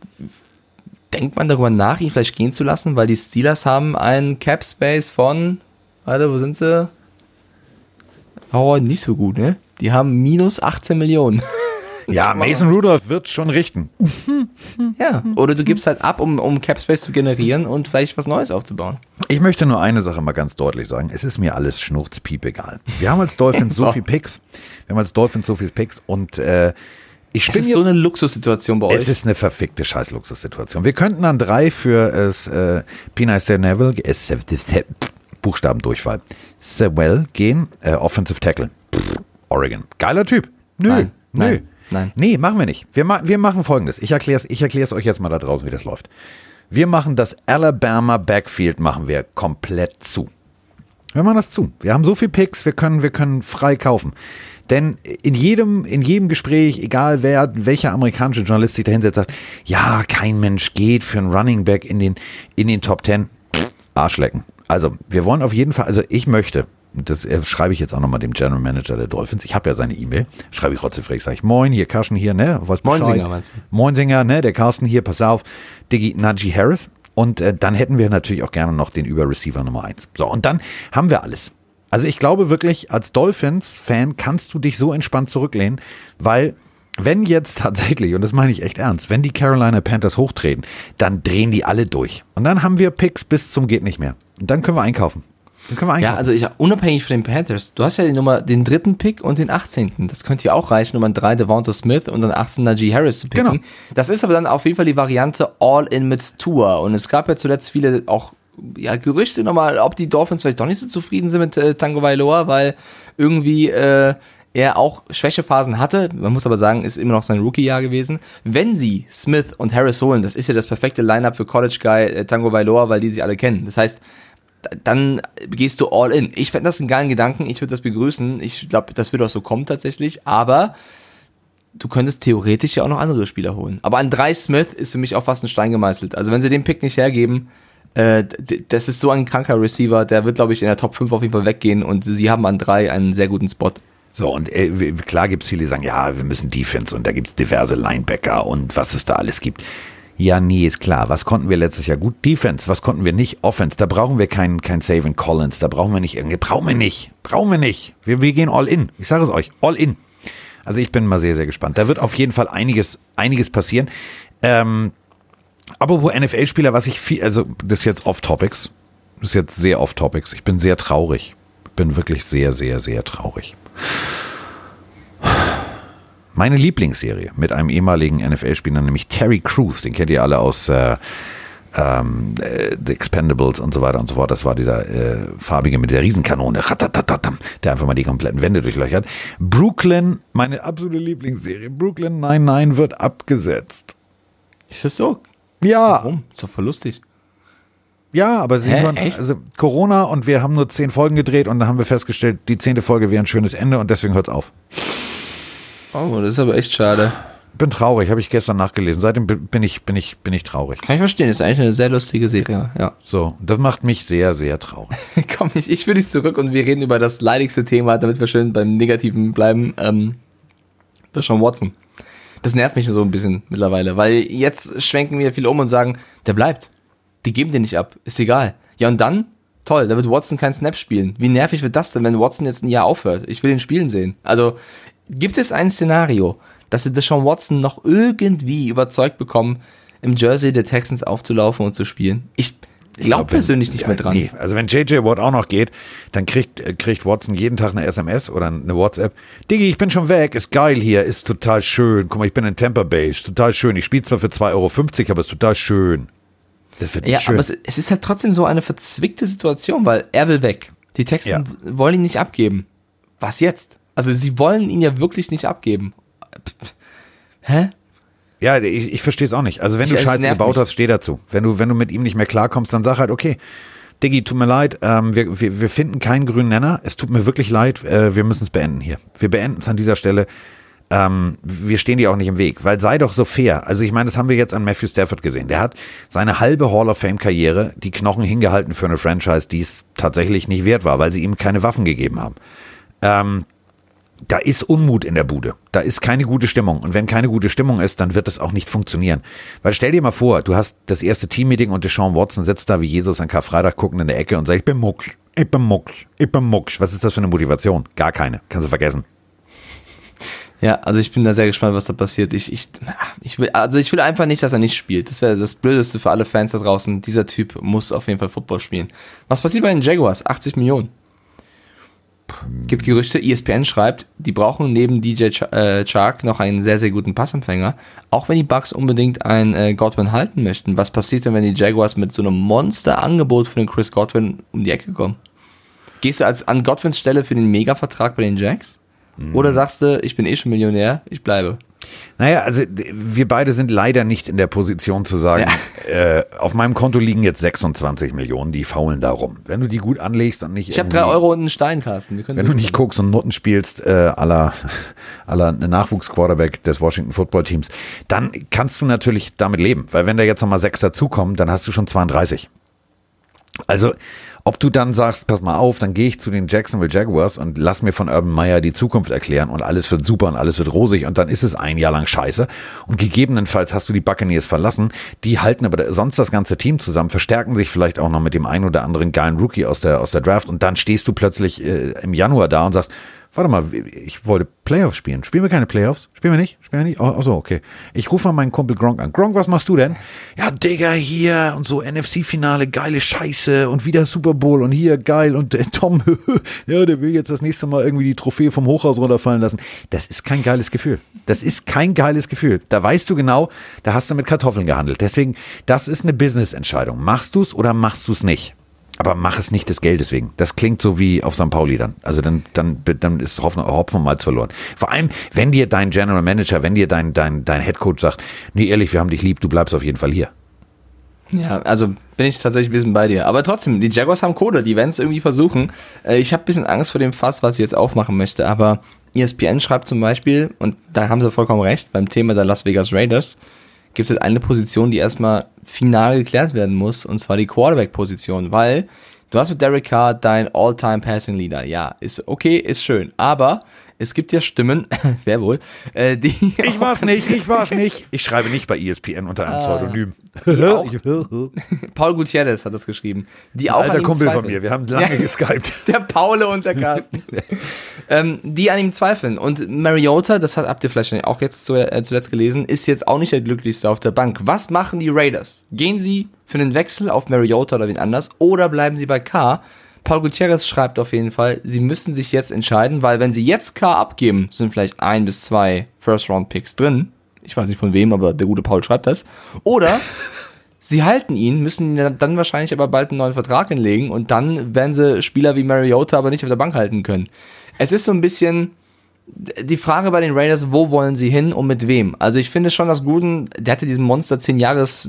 denkt man darüber nach, ihn vielleicht gehen zu lassen, weil die Steelers haben einen Cap Space von, warte, wo sind sie? Oh, nicht so gut, ne? Die haben minus achtzehn Millionen. Ja, Mason Rudolph wird schon richten. Ja, oder du gibst halt ab, um, um Cap Space zu generieren und vielleicht was Neues aufzubauen. Ich möchte nur eine Sache mal ganz deutlich sagen. Es ist mir alles schnurzpiep egal. Wir haben als Dolphins so So. viel Picks. Wir haben als Dolphins so viel Picks und äh, ich Es bin ist jetzt, so eine Luxussituation bei euch. es ist eine verfickte Scheiß-Luxussituation. Wir könnten an drei für es äh, Pina Neville, es, Buchstabendurchfall, Sewell gehen, äh, Offensive Tackle, Pff, Oregon. Geiler Typ. Nö, Nein, nö. nein, nein. Nee, machen wir nicht. Wir, ma wir machen Folgendes. Ich erkläre es ich erklär's euch jetzt mal da draußen, wie das läuft. Wir machen das Alabama Backfield machen wir komplett zu. Wir machen das zu. Wir haben so viel Picks, wir können, wir können frei kaufen. Denn in jedem, in jedem Gespräch, egal wer, welcher amerikanische Journalist sich dahinsetzt, sagt, ja, kein Mensch geht für einen Running Back in den, in den Top Ten. Pff, Arschlecken. Also, wir wollen auf jeden Fall, also ich möchte, das schreibe ich jetzt auch nochmal dem General Manager der Dolphins, ich habe ja seine E-Mail, schreibe ich rotzefrech, sage ich, moin, hier Karsten hier, ne, was Moinsinger meinst du? Moinsinger, ne, der Carsten hier, pass auf, Diggi, Najee Harris. Und äh, dann hätten wir natürlich auch gerne noch den Über-Receiver Nummer eins. So, und dann haben wir alles. Also ich glaube wirklich, als Dolphins-Fan kannst du dich so entspannt zurücklehnen, weil wenn jetzt tatsächlich, und das meine ich echt ernst, wenn die Carolina Panthers hochtreten, dann drehen die alle durch. Und dann haben wir Picks bis zum geht nicht mehr. Und dann können wir einkaufen. Dann können wir einkaufen. Ja, also ich, unabhängig von den Panthers, du hast ja die Nummer, den dritten Pick und den achtzehnten Das könnte ja auch reichen, Nummer drei Devonta Smith und dann achtzehn Najee Harris zu picken. Genau. Das ist aber dann auf jeden Fall die Variante All-In mit Tua. Und es gab ja zuletzt viele auch ja, Gerüchte nochmal, ob die Dolphins vielleicht doch nicht so zufrieden sind mit äh, Tango Vailoa, weil irgendwie äh, er auch Schwächephasen hatte. Man muss aber sagen, ist immer noch sein Rookie-Jahr gewesen. Wenn sie Smith und Harris holen, das ist ja das perfekte Line-Up für College-Guy äh, Tango Vailoa, weil die sich alle kennen. Das heißt, dann gehst du all in. Ich fände das einen geilen Gedanken, ich würde das begrüßen. Ich glaube, das wird auch so kommen tatsächlich, aber du könntest theoretisch ja auch noch andere Spieler holen. Aber an drei Smith ist für mich auch fast ein Stein gemeißelt. Also wenn sie den Pick nicht hergeben, äh, das ist so ein kranker Receiver, der wird, glaube ich, in der Top fünf auf jeden Fall weggehen und sie haben an drei einen sehr guten Spot. So, und äh, klar gibt es viele, die sagen, ja, wir müssen Defense und da gibt es diverse Linebacker und was es da alles gibt. Ja, nee, ist klar. Was konnten wir letztes Jahr gut? Defense. Was konnten wir nicht? Offense. Da brauchen wir keinen kein Savin Collins. Da brauchen wir nicht irgendwie. Brauchen wir nicht. Brauchen wir nicht. Wir, wir gehen all in. Ich sage es euch. All in. Also ich bin mal sehr, sehr gespannt. Da wird auf jeden Fall einiges, einiges passieren. Ähm, apropos N F L-Spieler, was ich viel, also das ist jetzt off-Topics. Das ist jetzt sehr off-Topics. Ich bin sehr traurig. Ich bin wirklich sehr, sehr, sehr traurig. Meine Lieblingsserie mit einem ehemaligen N F L-Spieler, nämlich Terry Crews, den kennt ihr alle aus äh, ähm, äh, The Expendables und so weiter und so fort. Das war dieser äh, farbige mit der Riesenkanone, der einfach mal die kompletten Wände durchlöchert. Brooklyn, meine absolute Lieblingsserie, Brooklyn Nine-Nine wird abgesetzt. Ist das so? Ja. Warum? Ist doch voll lustig. Ja, aber sie Hä, hören, echt? also Corona und wir haben nur zehn Folgen gedreht und dann haben wir festgestellt, die zehnte Folge wäre ein schönes Ende und deswegen hört's auf. Oh, das ist aber echt schade. Bin traurig, habe ich gestern nachgelesen. Seitdem bin ich, bin ich, bin ich traurig. Kann ich verstehen, ist eigentlich eine sehr lustige Serie, ja. So, das macht mich sehr, sehr traurig. Komm, ich, ich will dich zurück und wir reden über das leidigste Thema, damit wir schön beim Negativen bleiben. Ähm, das ist Sean Watson. Das nervt mich so ein bisschen mittlerweile, weil jetzt schwenken wir viel um und sagen, der bleibt. Die geben den nicht ab, ist egal. Ja und dann, toll, da wird Watson keinen Snap spielen. Wie nervig wird das denn, wenn Watson jetzt ein Jahr aufhört? Ich will den spielen sehen. Also, gibt es ein Szenario, dass sie Deshaun Watson noch irgendwie überzeugt bekommen, im Jersey der Texans aufzulaufen und zu spielen? Ich glaube glaub, persönlich nicht ja, mehr dran. Nee. Also wenn J J Watt auch noch geht, dann kriegt, kriegt Watson jeden Tag eine S M S oder eine WhatsApp. Diggi, ich bin schon weg, ist geil hier, ist total schön. Guck mal, ich bin in Tampa Bay, ist total schön. Ich spiele zwar für zwei Euro fünfzig, aber ist total schön. Das wird nicht ja, schön. aber es, es ist halt trotzdem so eine verzwickte Situation, weil er will weg. Die Texans ja. wollen ihn nicht abgeben. Was jetzt? Also sie wollen ihn ja wirklich nicht abgeben. Hä? Ja, ich, ich verstehe es auch nicht. Also wenn ich, du Scheiße gebaut mich. hast, steh dazu. Wenn du, wenn du mit ihm nicht mehr klarkommst, dann sag halt, okay, Diggi, tut mir leid, ähm, wir, wir, wir finden keinen grünen Nenner. Es tut mir wirklich leid, äh, wir müssen es beenden hier. Wir beenden es an dieser Stelle. Ähm, wir stehen dir auch nicht im Weg, weil sei doch so fair. Also ich meine, das haben wir jetzt an Matthew Stafford gesehen. Der hat seine halbe Hall of Fame Karriere die Knochen hingehalten für eine Franchise, die es tatsächlich nicht wert war, weil sie ihm keine Waffen gegeben haben. Ähm, Da ist Unmut in der Bude. Da ist keine gute Stimmung. Und wenn keine gute Stimmung ist, dann wird es auch nicht funktionieren. Weil stell dir mal vor, du hast das erste Teammeeting und Deshaun Watson sitzt da wie Jesus an Karfreitag guckend in der Ecke und sagt, ich bin mucksch, ich bin mucksch, ich bin mucksch. Was ist das für eine Motivation? Gar keine. Kannst du vergessen. Ja, also ich bin da sehr gespannt, was da passiert. Ich, ich, ich will, also ich will einfach nicht, dass er nicht spielt. Das wäre das Blödeste für alle Fans da draußen. Dieser Typ muss auf jeden Fall Football spielen. Was passiert bei den Jaguars? achtzig Millionen. Gibt Gerüchte, E S P N schreibt, die brauchen neben D J Ch- äh, Chark noch einen sehr, sehr guten Passempfänger, auch wenn die Bucks unbedingt einen äh, Godwin halten möchten. Was passiert denn, wenn die Jaguars mit so einem Monster-Angebot für den Chris Godwin um die Ecke kommen? Gehst du als an Godwins Stelle für den Mega-Vertrag bei den Jags? Mhm. Oder sagst du, ich bin eh schon Millionär, ich bleibe? Naja, also wir beide sind leider nicht in der Position zu sagen, ja. äh, auf meinem Konto liegen jetzt sechsundzwanzig Millionen, die faulen da rum. Wenn du die gut anlegst und nicht Ich habe drei Euro und einen Stein, Carsten. Wir können wenn du nicht guckst und Noten spielst, äh, à la, à la Nachwuchsquarterback des Washington Football Teams, dann kannst du natürlich damit leben. Weil wenn da jetzt nochmal sechs dazukommen, dann hast du schon zweiunddreißig. Also, ob du dann sagst, pass mal auf, dann gehe ich zu den Jacksonville Jaguars und lass mir von Urban Meyer die Zukunft erklären und alles wird super und alles wird rosig und dann ist es ein Jahr lang scheiße und gegebenenfalls hast du die Buccaneers verlassen, die halten aber sonst das ganze Team zusammen, verstärken sich vielleicht auch noch mit dem einen oder anderen geilen Rookie aus der, aus der Draft und dann stehst du plötzlich äh, im Januar da und sagst, warte mal, ich wollte Playoffs spielen. Spielen wir keine Playoffs? Spielen wir nicht? Spielen wir nicht? Ach so, okay. Ich rufe mal meinen Kumpel Gronk an. Gronk, was machst du denn? Ja, Digga, hier und so N F C-Finale, geile Scheiße und wieder Super Bowl und hier geil und äh, Tom, ja, der will jetzt das nächste Mal irgendwie die Trophäe vom Hochhaus runterfallen lassen. Das ist kein geiles Gefühl. Das ist kein geiles Gefühl. Da weißt du genau, da hast du mit Kartoffeln gehandelt. Deswegen, das ist eine Business-Entscheidung. Machst du es oder machst du es nicht? Aber mach es nicht des Geldes wegen. Das klingt so wie auf Sankt Pauli dann. Also dann, dann, dann ist Hopfen und Malz verloren. Vor allem, wenn dir dein General Manager, wenn dir dein, dein, dein Head Coach sagt, nee, ehrlich, wir haben dich lieb, du bleibst auf jeden Fall hier. Ja, also bin ich tatsächlich ein bisschen bei dir. Aber trotzdem, die Jaguars haben Kohle, die werden es irgendwie versuchen. Ich habe ein bisschen Angst vor dem Fass, was ich jetzt aufmachen möchte. Aber E S P N schreibt zum Beispiel, und da haben sie vollkommen recht, beim Thema der Las Vegas Raiders, gibt es halt eine Position, die erstmal final geklärt werden muss, und zwar die Quarterback-Position, weil du hast mit Derek Carr dein All-Time-Passing-Leader. Ja, ist okay, ist schön, aber es gibt ja Stimmen, wer wohl, äh, die... Ich war's nicht, ich war's nicht. Ich schreibe nicht bei E S P N unter einem ah, Pseudonym. Auch, Paul Gutierrez hat das geschrieben. Die auch Alter an ihm Kumpel zweifeln. von mir, wir haben lange ja, geskypt. Der Paul und der Carsten. ähm, die an ihm zweifeln. Und Mariota, das hat, habt ihr vielleicht auch jetzt zu, äh, zuletzt gelesen, ist jetzt auch nicht der glücklichste auf der Bank. Was machen die Raiders? Gehen sie für einen Wechsel auf Mariota oder wen anders oder bleiben sie bei Carr? Paul Gutierrez schreibt auf jeden Fall, sie müssen sich jetzt entscheiden, weil wenn sie jetzt Carr abgeben, sind vielleicht ein bis zwei First-Round-Picks drin. Ich weiß nicht von wem, aber der gute Paul schreibt das. Oder sie halten ihn, müssen dann wahrscheinlich aber bald einen neuen Vertrag hinlegen und dann werden sie Spieler wie Mariota aber nicht auf der Bank halten können. Es ist so ein bisschen die Frage bei den Raiders, wo wollen sie hin und mit wem? Also ich finde schon, dass Gruden, der hatte diesen Monster zehn Jahres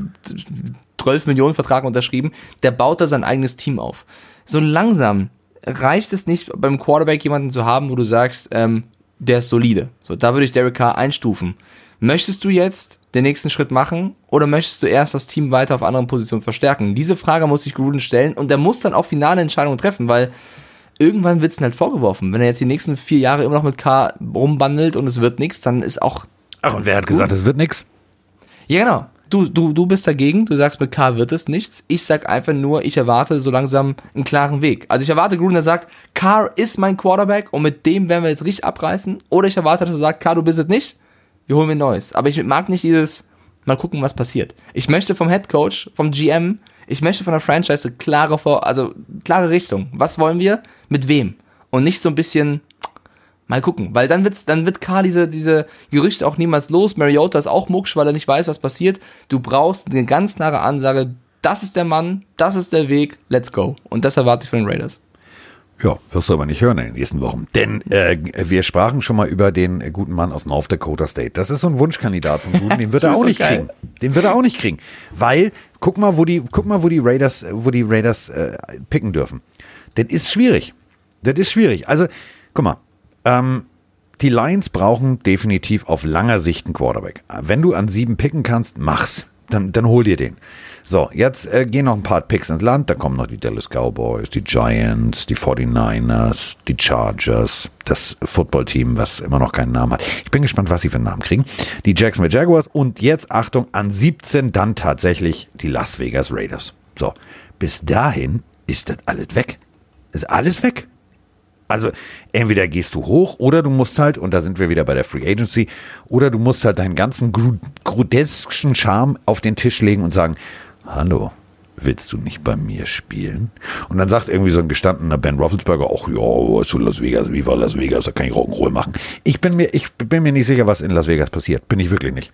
zwölf Millionen Vertrag unterschrieben, der baut da sein eigenes Team auf. So langsam reicht es nicht, beim Quarterback jemanden zu haben, wo du sagst, ähm, der ist solide. So, da würde ich Derek Carr einstufen. Möchtest du jetzt den nächsten Schritt machen oder möchtest du erst das Team weiter auf anderen Positionen verstärken? Diese Frage muss sich Gruden stellen und er muss dann auch finale Entscheidungen treffen, weil irgendwann wird es halt vorgeworfen. Wenn er jetzt die nächsten vier Jahre immer noch mit Carr rumbandelt und es wird nichts, dann ist auch... Ach, und wer hat gesagt, es wird nichts? Ja, genau. Du, du, du bist dagegen, du sagst, mit Carr wird es nichts. Ich sag einfach nur, ich erwarte so langsam einen klaren Weg. Also ich erwarte Gruden, der sagt, Carr ist mein Quarterback und mit dem werden wir jetzt richtig abreißen. Oder ich erwarte, dass er sagt, Carr, du bist es nicht, wir holen mir ein neues. Aber ich mag nicht dieses, mal gucken, was passiert. Ich möchte vom Headcoach, vom G M, ich möchte von der Franchise eine klare, Vor- also klare Richtung. Was wollen wir? Mit wem? Und nicht so ein bisschen... Mal gucken, weil dann wird's, dann wird Carr diese, diese Gerüchte auch niemals los. Mariota ist auch mucksch, weil er nicht weiß, was passiert. Du brauchst eine ganz klare Ansage, das ist der Mann, das ist der Weg, let's go. Und das erwarte ich von den Raiders. Ja, wirst du aber nicht hören in den nächsten Wochen. Denn äh, wir sprachen schon mal über den äh, guten Mann aus North Dakota State. Das ist so ein Wunschkandidat von Gruden, den wird er auch nicht geil. kriegen. Den wird er auch nicht kriegen. Weil, guck mal, wo die, guck mal, wo die Raiders, wo die Raiders äh, picken dürfen. Das ist schwierig. Das ist schwierig. Also, guck mal. Ähm, die Lions brauchen definitiv auf langer Sicht einen Quarterback. Wenn du an sieben picken kannst, mach's. Dann, dann hol dir den. So, jetzt äh, gehen noch ein paar Picks ins Land. Da kommen noch die Dallas Cowboys, die Giants, die forty-niners, die Chargers, das Footballteam, was immer noch keinen Namen hat. Ich bin gespannt, was sie für einen Namen kriegen. Die Jacksonville Jaguars und jetzt, Achtung, an siebzehn dann tatsächlich die Las Vegas Raiders. So, bis dahin ist das alles weg. Ist alles weg. Also entweder gehst du hoch oder du musst halt, und da sind wir wieder bei der Free Agency, oder du musst halt deinen ganzen grudesken Charme auf den Tisch legen und sagen, hallo, willst du nicht bei mir spielen? Und dann sagt irgendwie so ein gestandener Ben Roethlisberger, ach ja, weißt du, Las Vegas, wie war Las Vegas, da kann ich Rock'n'Roll machen. Ich bin mir, ich bin mir nicht sicher, was in Las Vegas passiert. Bin ich wirklich nicht.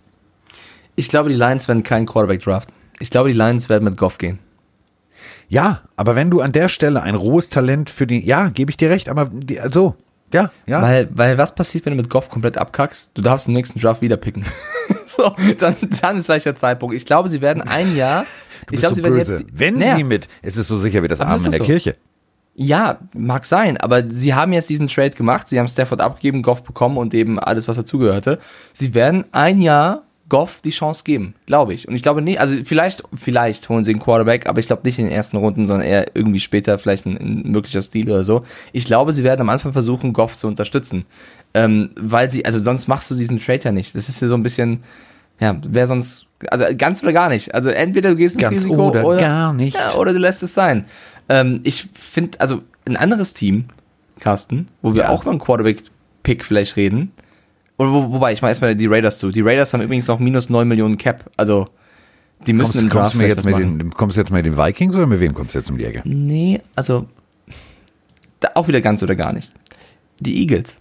Ich glaube, die Lions werden keinen Quarterback draften. Ich glaube, die Lions werden mit Goff gehen. Ja, aber wenn du an der Stelle ein rohes Talent für die, ja, gebe ich dir recht, aber die, also, Ja, ja. Weil, weil was passiert, wenn du mit Goff komplett abkackst? Du darfst im nächsten Draft wieder picken. so, dann, dann ist vielleicht der Zeitpunkt. Ich glaube, sie werden ein Jahr. Du ich glaube, so sie werden böse. jetzt. Wenn naja, sie mit, es ist so sicher wie das Aber Amen ist in das der so? Kirche. Ja, mag sein, aber sie haben jetzt diesen Trade gemacht. Sie haben Stafford abgegeben, Goff bekommen und eben alles, was dazugehörte. Sie werden ein Jahr Goff die Chance geben, glaube ich. Und ich glaube nicht, also vielleicht, vielleicht holen sie einen Quarterback, aber ich glaube nicht in den ersten Runden, sondern eher irgendwie später, vielleicht ein, ein möglicher Stil oder so. Ich glaube, sie werden am Anfang versuchen, Goff zu unterstützen. Ähm, weil sie, also sonst machst du diesen Trade ja nicht. Das ist ja so ein bisschen, ja, wer sonst, also ganz oder gar nicht. Also entweder du gehst ins Ganz Risiko oder, oder gar nicht. Ja, oder du lässt es sein. Ähm, ich finde, also ein anderes Team, Carsten, wo wir Ja. auch über einen Quarterback-Pick vielleicht reden, und wo, wobei, ich mache erstmal die Raiders zu. Die Raiders haben übrigens noch minus neun Millionen Cap. Also, die müssen Kommst, im Draft kommst, du mir vielleicht jetzt was mit machen. den, kommst du jetzt mit den Vikings oder mit wem kommst du jetzt um die Ecke? Nee, also, da auch wieder ganz oder gar nicht. Die Eagles.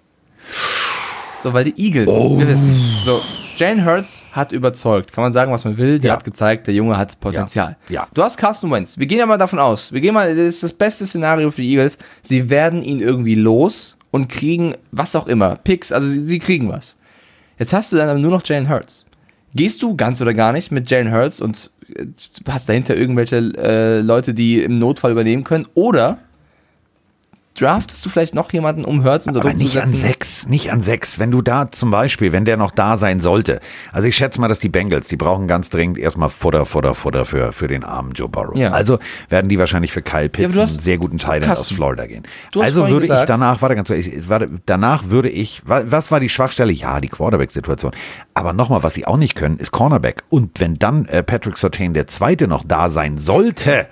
So, weil die Eagles, Oh. wir wissen, so, Jalen Hurts hat überzeugt. Kann man sagen, was man will. Der Ja. hat gezeigt, der Junge hat Potenzial. Ja. Du hast Carson Wentz. Wir gehen ja mal davon aus. Wir gehen mal, das ist das beste Szenario für die Eagles. Sie werden ihn irgendwie los und kriegen was auch immer. Picks, also sie, sie kriegen was. Jetzt hast du dann aber nur noch Jalen Hurts. Gehst du ganz oder gar nicht mit Jalen Hurts und äh, hast dahinter irgendwelche äh, Leute, die im Notfall übernehmen können? Oder draftest du vielleicht noch jemanden, um Hurts unter Aber Druck zu nicht an setzen? sechs, nicht an sechs. Wenn du da zum Beispiel, wenn der noch da sein sollte. Also ich schätze mal, dass die Bengals, die brauchen ganz dringend erstmal Futter, Futter, Futter für, für den armen Joe Burrow. Ja. Also werden die wahrscheinlich für Kyle Ja, Pitts, aber du hast- einen sehr guten Tight End aus Carsten, Florida gehen. du hast Also vorhin würde ich gesagt- danach, warte ganz kurz, ich, warte, danach würde ich, wa- was war die Schwachstelle? Ja, die Quarterback-Situation. Aber nochmal, was sie auch nicht können, ist Cornerback. Und wenn dann äh, Patrick Surtain der Zweite noch da sein sollte,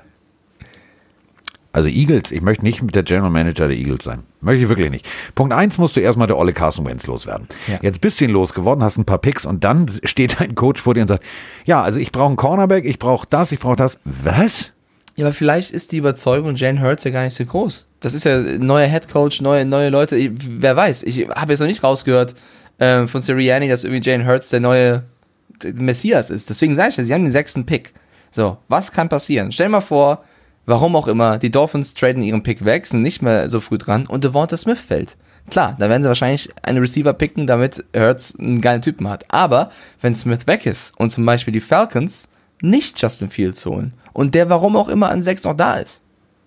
also Eagles, ich möchte nicht mit der General Manager der Eagles sein. Möchte ich wirklich nicht. Punkt eins musst du erstmal der olle Carson Wentz loswerden. Ja. Jetzt bist du ihn losgeworden, hast ein paar Picks und dann steht ein Coach vor dir und sagt, ja, also ich brauche einen Cornerback, ich brauche das, ich brauche das. Was? Ja, aber vielleicht ist die Überzeugung Jalen Hurts ja gar nicht so groß. Das ist ja ein neuer Headcoach, neue, neue Leute. Ich, wer weiß, ich habe jetzt noch nicht rausgehört äh, von Sirianni, dass irgendwie Jalen Hurts der neue Messias ist. Deswegen sage ich ja, sie haben den sechsten Pick. So, was kann passieren? Stell dir mal vor, warum auch immer, die Dolphins traden ihren Pick weg, sind nicht mehr so früh dran und Devonta Smith fällt. Klar, da werden sie wahrscheinlich einen Receiver picken, damit Hurts einen geilen Typen hat. Aber wenn Smith weg ist und zum Beispiel die Falcons nicht Justin Fields holen und der warum auch immer an sechs noch da ist.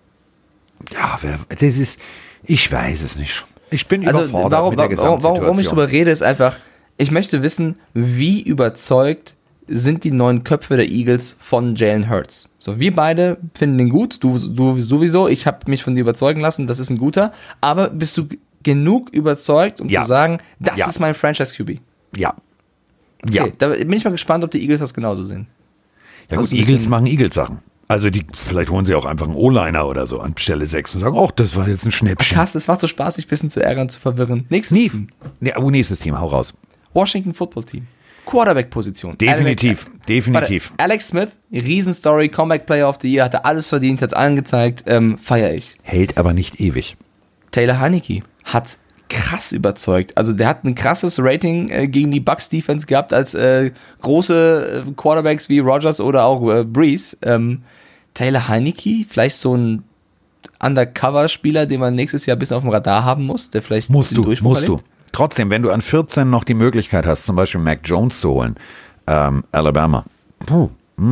Ja, wer, das ist, ich weiß es nicht. Ich bin Also überfordert warum, mit der warum, Gesamtsituation. warum ich drüber rede, ist einfach, ich möchte wissen, wie überzeugt sind die neuen Köpfe der Eagles von Jalen Hurts. So, wir beide finden den gut, du, du sowieso, ich habe mich von dir überzeugen lassen, das ist ein guter, aber bist du g- genug überzeugt, um Ja. zu sagen, das Ja. ist mein Franchise-Q B? Ja. Ja. Okay, da bin ich mal gespannt, ob die Eagles das genauso sehen. Ja Das gut, ist ein Eagles bisschen- machen Eagles-Sachen. Also die, vielleicht holen sie auch einfach einen O-Liner oder so an Stelle sechs und sagen, ach, das war jetzt ein Schnäppchen. Krass, es macht so Spaß, sich ein bisschen zu ärgern, zu verwirren. Nächstes Nie. Team. Nee, oh, nächstes Team, hau raus. Washington Football Team. Quarterback-Position. Definitiv, Alex, definitiv. Warte, Alex Smith, Riesenstory, Comeback Player of the Year, hatte alles verdient, hat's allen gezeigt, ähm, feier ich. Hält aber nicht ewig. Taylor Heineke hat krass überzeugt. Also der hat ein krasses Rating äh, gegen die Bucks Defense gehabt als äh, große äh, Quarterbacks wie Rodgers oder auch äh, Breeze. Ähm, Taylor Heineke, vielleicht so ein Undercover-Spieler, den man nächstes Jahr ein bisschen auf dem Radar haben muss, der vielleicht ein Musst bisschen du, Durchbruch musst du. erlebt. Trotzdem, wenn du an vierzehn noch die Möglichkeit hast, zum Beispiel Mac Jones zu holen, ähm, Alabama. Puh.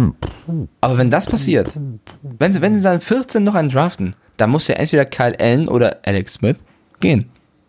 Aber wenn das passiert, wenn sie, wenn sie dann vierzehn noch einen draften, dann muss ja entweder Kyle Allen oder Alex Smith gehen.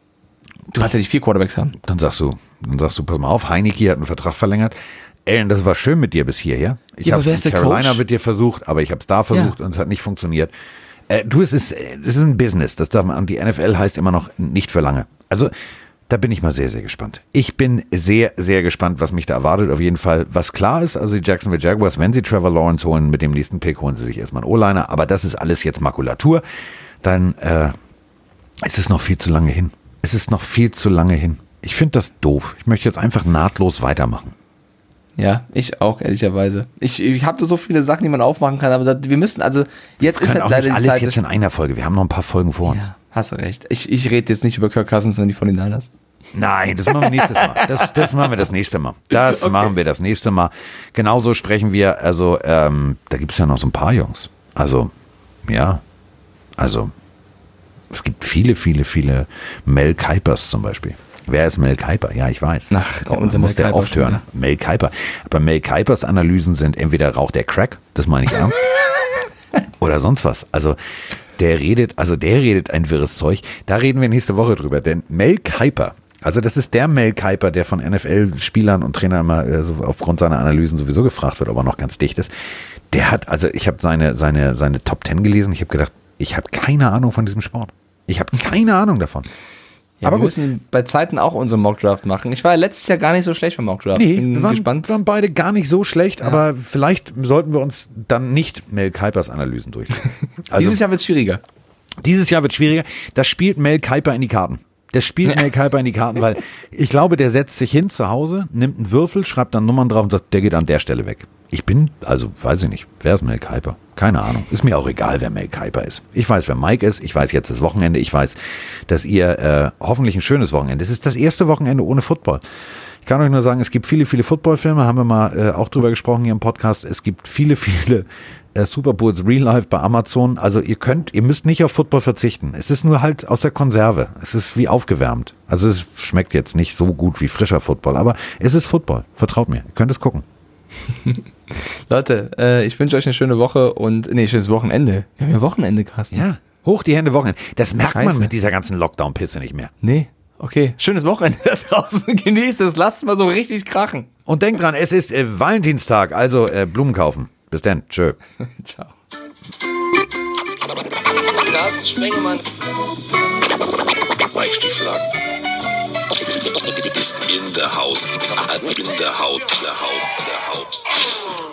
Du kannst ja nicht vier Quarterbacks haben. Dann sagst du, dann sagst du, pass mal auf, Heineke hat einen Vertrag verlängert. Allen, das war schön mit dir bis hierher. Ich Ja, habe aber wer es ist in der Carolina Coach? mit dir versucht, aber ich habe es da versucht Ja. und es hat nicht funktioniert. Äh, du, es ist, es ist ein Business. Das darf man, und die N F L heißt immer noch nicht für lange. Also, da bin ich mal sehr, sehr gespannt. Ich bin sehr, sehr gespannt, was mich da erwartet. Auf jeden Fall, was klar ist, also die Jacksonville Jaguars, wenn sie Trevor Lawrence holen mit dem nächsten Pick, holen sie sich erstmal einen O-Liner. Aber das ist alles jetzt Makulatur. Dann äh, es ist noch viel zu lange hin. Es ist noch viel zu lange hin. Ich finde das doof. Ich möchte jetzt einfach nahtlos weitermachen. Ja, ich auch, ehrlicherweise. Ich, ich habe so viele Sachen, die man aufmachen kann, aber das, wir müssen, also jetzt Wir ist können halt auch leider nicht die alles Zeit. jetzt in einer Folge. Wir haben noch ein paar Folgen vor uns. Ja, hast du recht. Ich, ich rede jetzt nicht über Kirk Cousins, sondern die von den Niners. Nein, das machen wir nächstes Mal. Das, das machen wir das nächste Mal. Das Okay. machen wir das nächste Mal. Genauso sprechen wir, also ähm, da gibt es ja noch so ein paar Jungs. Also, ja, also Es gibt viele, viele, viele Mel Kipers zum Beispiel. Wer ist Mel Kiper? Ja, ich weiß. Ach, oh, unser muss der oft hören. Ja. Mel Kiper. Aber Mel Kipers Analysen sind entweder raucht der Crack, das meine ich ernst, oder sonst was. Also der redet, also der redet ein wirres Zeug. Da reden wir nächste Woche drüber. Denn Mel Kiper, also das ist der Mel Kiper, der von N F L-Spielern und Trainern mal äh, so aufgrund seiner Analysen sowieso gefragt wird, ob er noch ganz dicht ist. Der hat, also ich habe seine, seine, seine Top Ten gelesen. Ich habe gedacht, ich habe keine Ahnung von diesem Sport. Ich habe keine Ahnung davon. Ja, aber wir gut. müssen bei Zeiten auch unseren Mockdraft machen. Ich war ja letztes Jahr gar nicht so schlecht beim Mockdraft. Nee, Bin wir waren, gespannt. waren beide gar nicht so schlecht, ja. aber vielleicht sollten wir uns dann nicht Mel Kipers Analysen durchlesen. Also, dieses Jahr wird es schwieriger. Dieses Jahr wird schwieriger. Das spielt Mel Kiper in die Karten. Das spielt Mel Kiper in die Karten, weil ich glaube, der setzt sich hin zu Hause, nimmt einen Würfel, schreibt dann Nummern drauf und sagt, der geht an der Stelle weg. Ich bin, also weiß ich nicht, wer ist Mel Kiper? Keine Ahnung. Ist mir auch egal, wer Mel Kiper ist. Ich weiß, wer Mike ist. Ich weiß jetzt das Wochenende. Ich weiß, dass ihr äh, hoffentlich ein schönes Wochenende. Es ist das erste Wochenende ohne Football. Ich kann euch nur sagen, es gibt viele, viele Footballfilme. Haben wir mal äh, auch drüber gesprochen hier im Podcast. Es gibt viele, viele äh, Super Bowls Real Life bei Amazon. Also ihr könnt, ihr müsst nicht auf Football verzichten. Es ist nur halt aus der Konserve. Es ist wie aufgewärmt. Also es schmeckt jetzt nicht so gut wie frischer Football. Aber es ist Football. Vertraut mir. Ihr könnt es gucken. Leute, äh, ich wünsche euch eine schöne Woche und, nee, schönes Wochenende. Wir haben ja Wochenende, Carsten. Ja, hoch die Hände, Wochenende. Das merkt Scheiße. man mit dieser ganzen Lockdown-Pisse nicht mehr. Nee, okay. Schönes Wochenende da draußen. Genießt es, lasst es mal so richtig krachen. Und denkt dran, es ist äh, Valentinstag, also äh, Blumen kaufen. Bis dann, tschö. Ciao. Carsten Spengemann. Mike Stieflagen. Ist in der Haus. In der Haut, der Haut, der Haut.